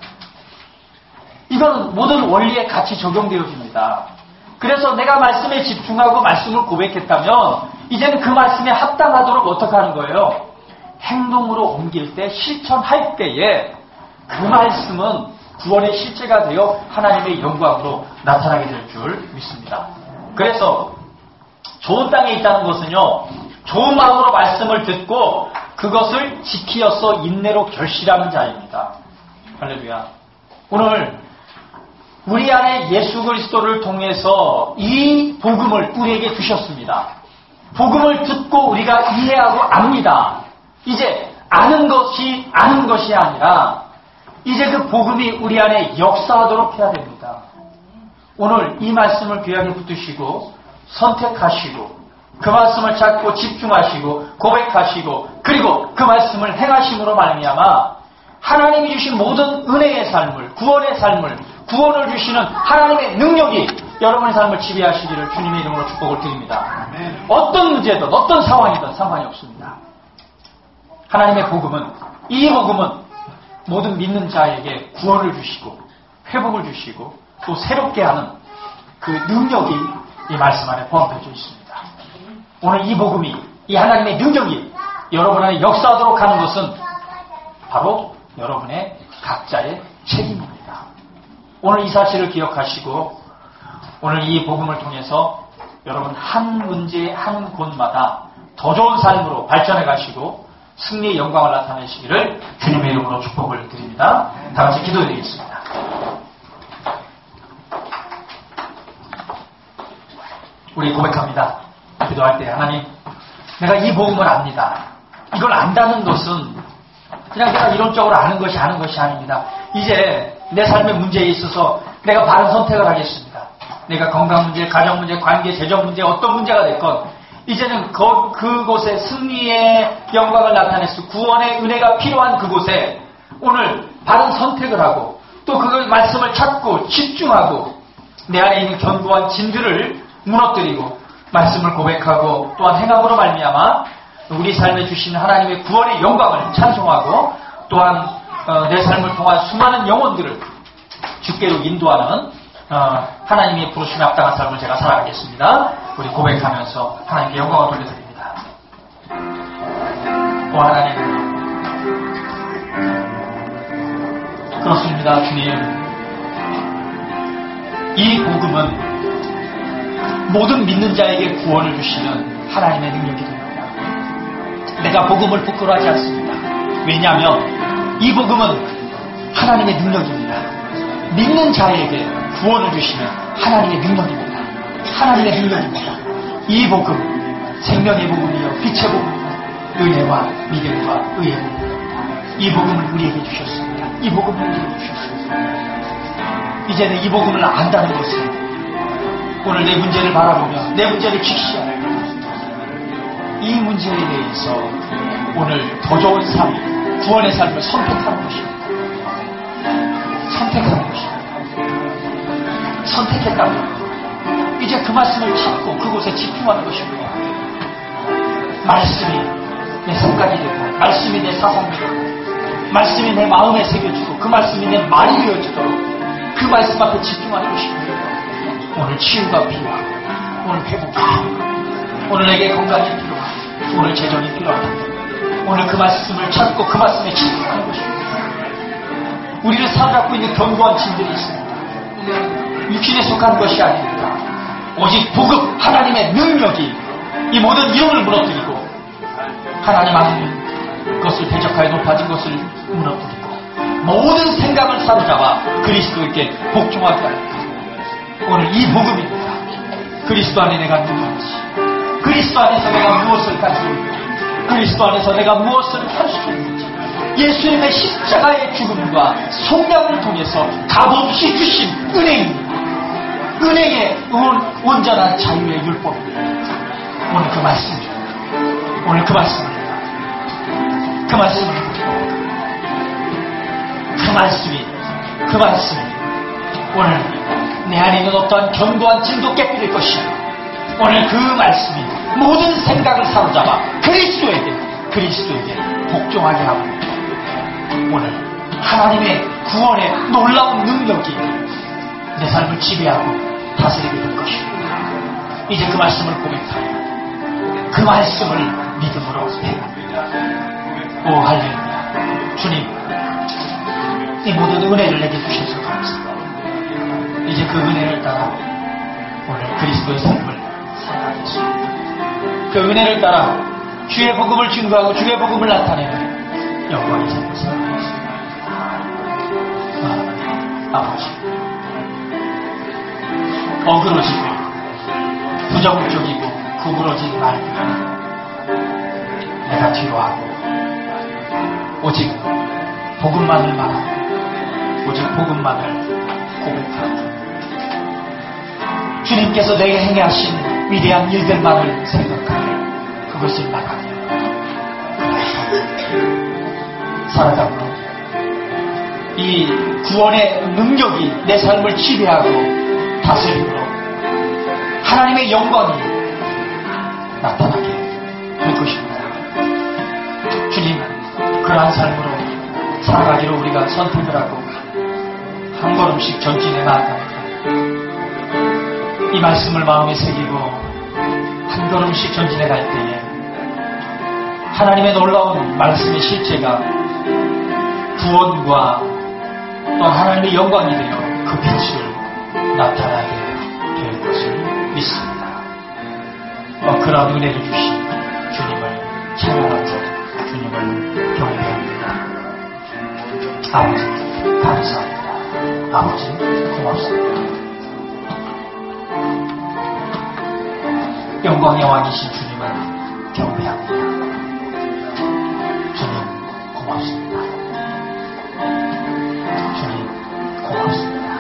이건 모든 원리에 같이 적용되어집니다. 그래서 내가 말씀에 집중하고 말씀을 고백했다면 이제는 그 말씀에 합당하도록 어떻게 하는 거예요? 행동으로 옮길 때, 실천할 때에 그 말씀은 구원의 실체가 되어 하나님의 영광으로 나타나게 될 줄 믿습니다. 그래서 좋은 땅에 있다는 것은요, 좋은 마음으로 말씀을 듣고 그것을 지키어서 인내로 결실하는 자입니다. 할렐루야. 오늘 우리 안에 예수 그리스도를 통해서 이 복음을 우리에게 주셨습니다. 복음을 듣고 우리가 이해하고 압니다. 이제 아는 것이 아는 것이 아니라 이제 그 복음이 우리 안에 역사하도록 해야 됩니다. 오늘 이 말씀을 귀하게 붙드시고 선택하시고 그 말씀을 찾고 집중하시고 고백하시고 그리고 그 말씀을 행하심으로 말미암아 하나님이 주신 모든 은혜의 삶을, 구원의 삶을, 구원을 주시는 하나님의 능력이 여러분의 삶을 지배하시기를 주님의 이름으로 축복을 드립니다. 어떤 문제든 어떤 상황이든 상관이 없습니다. 하나님의 복음은, 이 복음은 모든 믿는 자에게 구원을 주시고 회복을 주시고 또 새롭게 하는 그 능력이 이 말씀 안에 포함되어 있습니다. 오늘 이 복음이, 이 하나님의 능력이 여러분 안에 역사하도록 하는 것은 바로 여러분의 각자의 책임입니다. 오늘 이 사실을 기억하시고 오늘 이 복음을 통해서 여러분 한 문제 한 곳마다 더 좋은 삶으로 발전해 가시고 승리의 영광을 나타내시기를 주님의 이름으로 축복을 드립니다. 다 같이 기도드리겠습니다. 우리 고백합니다. 기도할 때 하나님, 내가 이 복음을 압니다. 이걸 안다는 것은 그냥 내가 이론적으로 아는 것이 아는 것이 아닙니다. 이제 내 삶의 문제에 있어서 내가 바른 선택을 하겠습니다. 내가 건강 문제, 가정 문제, 관계, 재정 문제, 어떤 문제가 됐건 이제는 그, 그곳에 승리의 영광을 나타내서 구원의 은혜가 필요한 그곳에 오늘 바른 선택을 하고 또 그 말씀을 찾고 집중하고 내 안에 있는 견고한 진들을 무너뜨리고 말씀을 고백하고 또한 행함으로 말미암아 우리 삶에 주신 하나님의 구원의 영광을 찬송하고 또한 어, 내 삶을 통한 수많은 영혼들을 주께로 인도하는 어, 하나님의 부르심에 합당한 삶을 제가 살아가겠습니다. 우리 고백하면서 하나님께 영광을 돌려드립니다. 오 하나님, 그렇습니다. 주님, 이 복음은 모든 믿는 자에게 구원을 주시는 하나님의 능력이 됩니다. 내가 복음을 부끄러워하지 않습니다. 왜냐하면 이 복음은 하나님의 능력입니다. 믿는 자에게 구원을 주시는 하나님의 능력입니다. 하나님의 능력입니다. 이 복음, 생명의 복음이요 빛의 복음이요 은혜와 믿음과 의의 복음입니다. 이 복음을 우리에게 주셨습니다. 이 복음을 우리에게 주셨습니다. 이제는 이 복음을 안다는 것은 오늘 내 문제를 바라보며 내 문제를 직시하며 이 문제에 대해서 오늘 더 좋은 삶, 구원의 삶을 선택하는 것입니다. 선택하는 것입니다. 선택했다면 이제 그 말씀을 찾고 그곳에 집중하는 것입니다. 말씀이 내 생각이 되고 말씀이 내 사상이 되고 말씀이 내 마음에 새겨지고 그 말씀이 내 말이 되어지도록 그 말씀 앞에 집중하는 것입니다. 오늘 치유가 필요하고 오늘 회복이 필요하고 오늘 내게 건강이 필요하고 오늘 재정이 필요하고 오늘 그 말씀을 찾고 그 말씀에 집중하는 것입니다. 우리를 사로잡고 있는 견고한 짐들이 있습니다. 육신에 속한 것이 아닙니다. 오직 복음 하나님의 능력이 이 모든 이론을 무너뜨리고 하나님 아닌 것을 대적하여 높아진 것을 무너뜨리고 모든 생각을 사로잡아 그리스도에게 복종하게 합니다. 오늘 이 복음입니다. 그리스도 안에 내가 누구인지, 그리스도 안에서 내가 무엇을 가지고 있는지, 그리스도 안에서 내가 무엇을 할 수 있는지, 예수님의 십자가의 죽음과 속량을 통해서 값없이 주신 은혜입니다. 은혜의 온전한 자유의 율법입니다. 오늘 그 말씀입니다. 오늘 그 말씀입니다. 그 말씀입니다. 그 말씀이, 그 말씀이 오늘 내 안에 있는 어떠한 견고한 짐도 깨뜨릴 것이고 오늘 그 말씀이 모든 생각을 사로잡아 그리스도에게 그리스도에게 복종하게 하고 오늘 하나님의 구원의 놀라운 능력이 내 삶을 지배하고 다스리게 될 것입니다. 이제 그 말씀을 고백하여 그 말씀을 믿음으로 행합니다. 오 할렐루야. 주님, 이 모든 은혜를 내게 주셔서 감사합니다. 이제 그 은혜를 따라 오늘 그리스도의 삶을 살아가겠습니다. 그 은혜를 따라 주의 복음을 증거하고 주의 복음을 나타내는 영광의 삶을 살아가겠습니다. 아, 아버지, 어그러지고 부정적이고 구부러진 말들은 내가 뒤로하고 오직 복음만을 말하고 오직 복음만을 고백하고 주님께서 내게 행하신 위대한 일들만을 생각하며 그것을 나가며 살아가고 이 구원의 능력이 내 삶을 지배하고 다스림으로 하나님의 영광이 나타나게 될 것입니다. 주님, 그러한 삶으로 살아가기로 우리가 선택을 하고 한 걸음씩 전진해 나아갑니다. 이 말씀을 마음에 새기고 한 걸음씩 전진해 갈 때에 하나님의 놀라운 말씀의 실체가 구원과 또 하나님의 영광이 되어 그 빛을 나타나게 될 것을 믿습니다. 어, 그런 은혜를 주신 주님을 찬양하며 주님을 경배합니다. 아버지 감사합니다. 아버지 고맙습니다. 영광의 왕이신 주님을 경배합니다. 주님 고맙습니다. 주님 고맙습니다.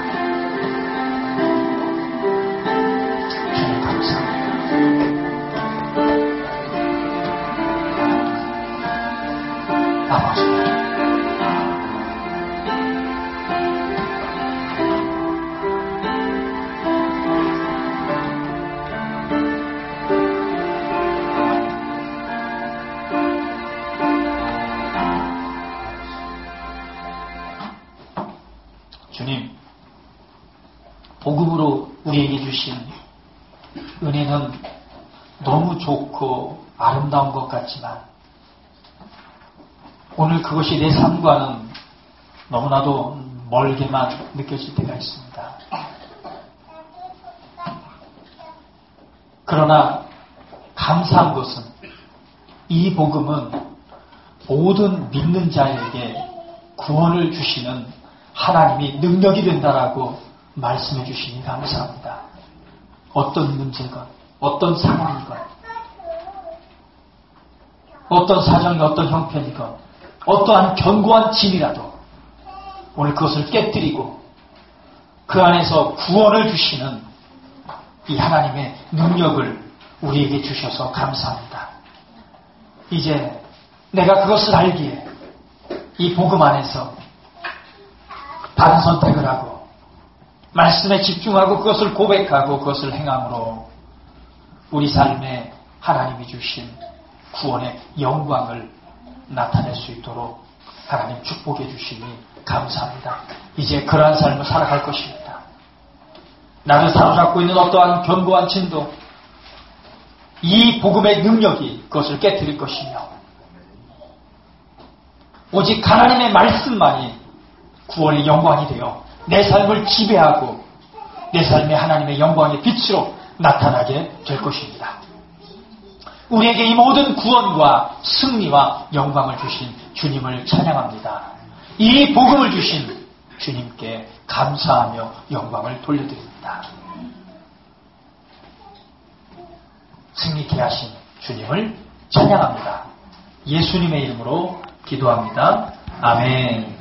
주님 감사합니다. 아버지 너무 좋고 아름다운 것 같지만 오늘 그것이 내 삶과는 너무나도 멀게만 느껴질 때가 있습니다. 그러나 감사한 것은 이 복음은 모든 믿는 자에게 구원을 주시는 하나님이 능력이 된다라고 말씀해 주시니 감사합니다. 어떤 문제건 어떤 상황이건 어떤 사정이 어떤 형편이건 어떠한 견고한 짐이라도 오늘 그것을 깨뜨리고 그 안에서 구원을 주시는 이 하나님의 능력을 우리에게 주셔서 감사합니다. 이제 내가 그것을 알기에 이 복음 안에서 바른 선택을 하고 말씀에 집중하고 그것을 고백하고 그것을 행함으로 우리 삶에 하나님이 주신 구원의 영광을 나타낼 수 있도록 하나님 축복해 주시니 감사합니다. 이제 그러한 삶을 살아갈 것입니다. 나를 사로잡고 있는 어떠한 견고한 진도, 이 복음의 능력이 그것을 깨뜨릴 것이며 오직 하나님의 말씀만이 구원의 영광이 되어 내 삶을 지배하고 내 삶에 하나님의 영광의 빛으로 나타나게 될 것입니다. 우리에게 이 모든 구원과 승리와 영광을 주신 주님을 찬양합니다. 이 복음을 주신 주님께 감사하며 영광을 돌려드립니다. 승리케 하신 주님을 찬양합니다. 예수님의 이름으로 기도합니다. 아멘.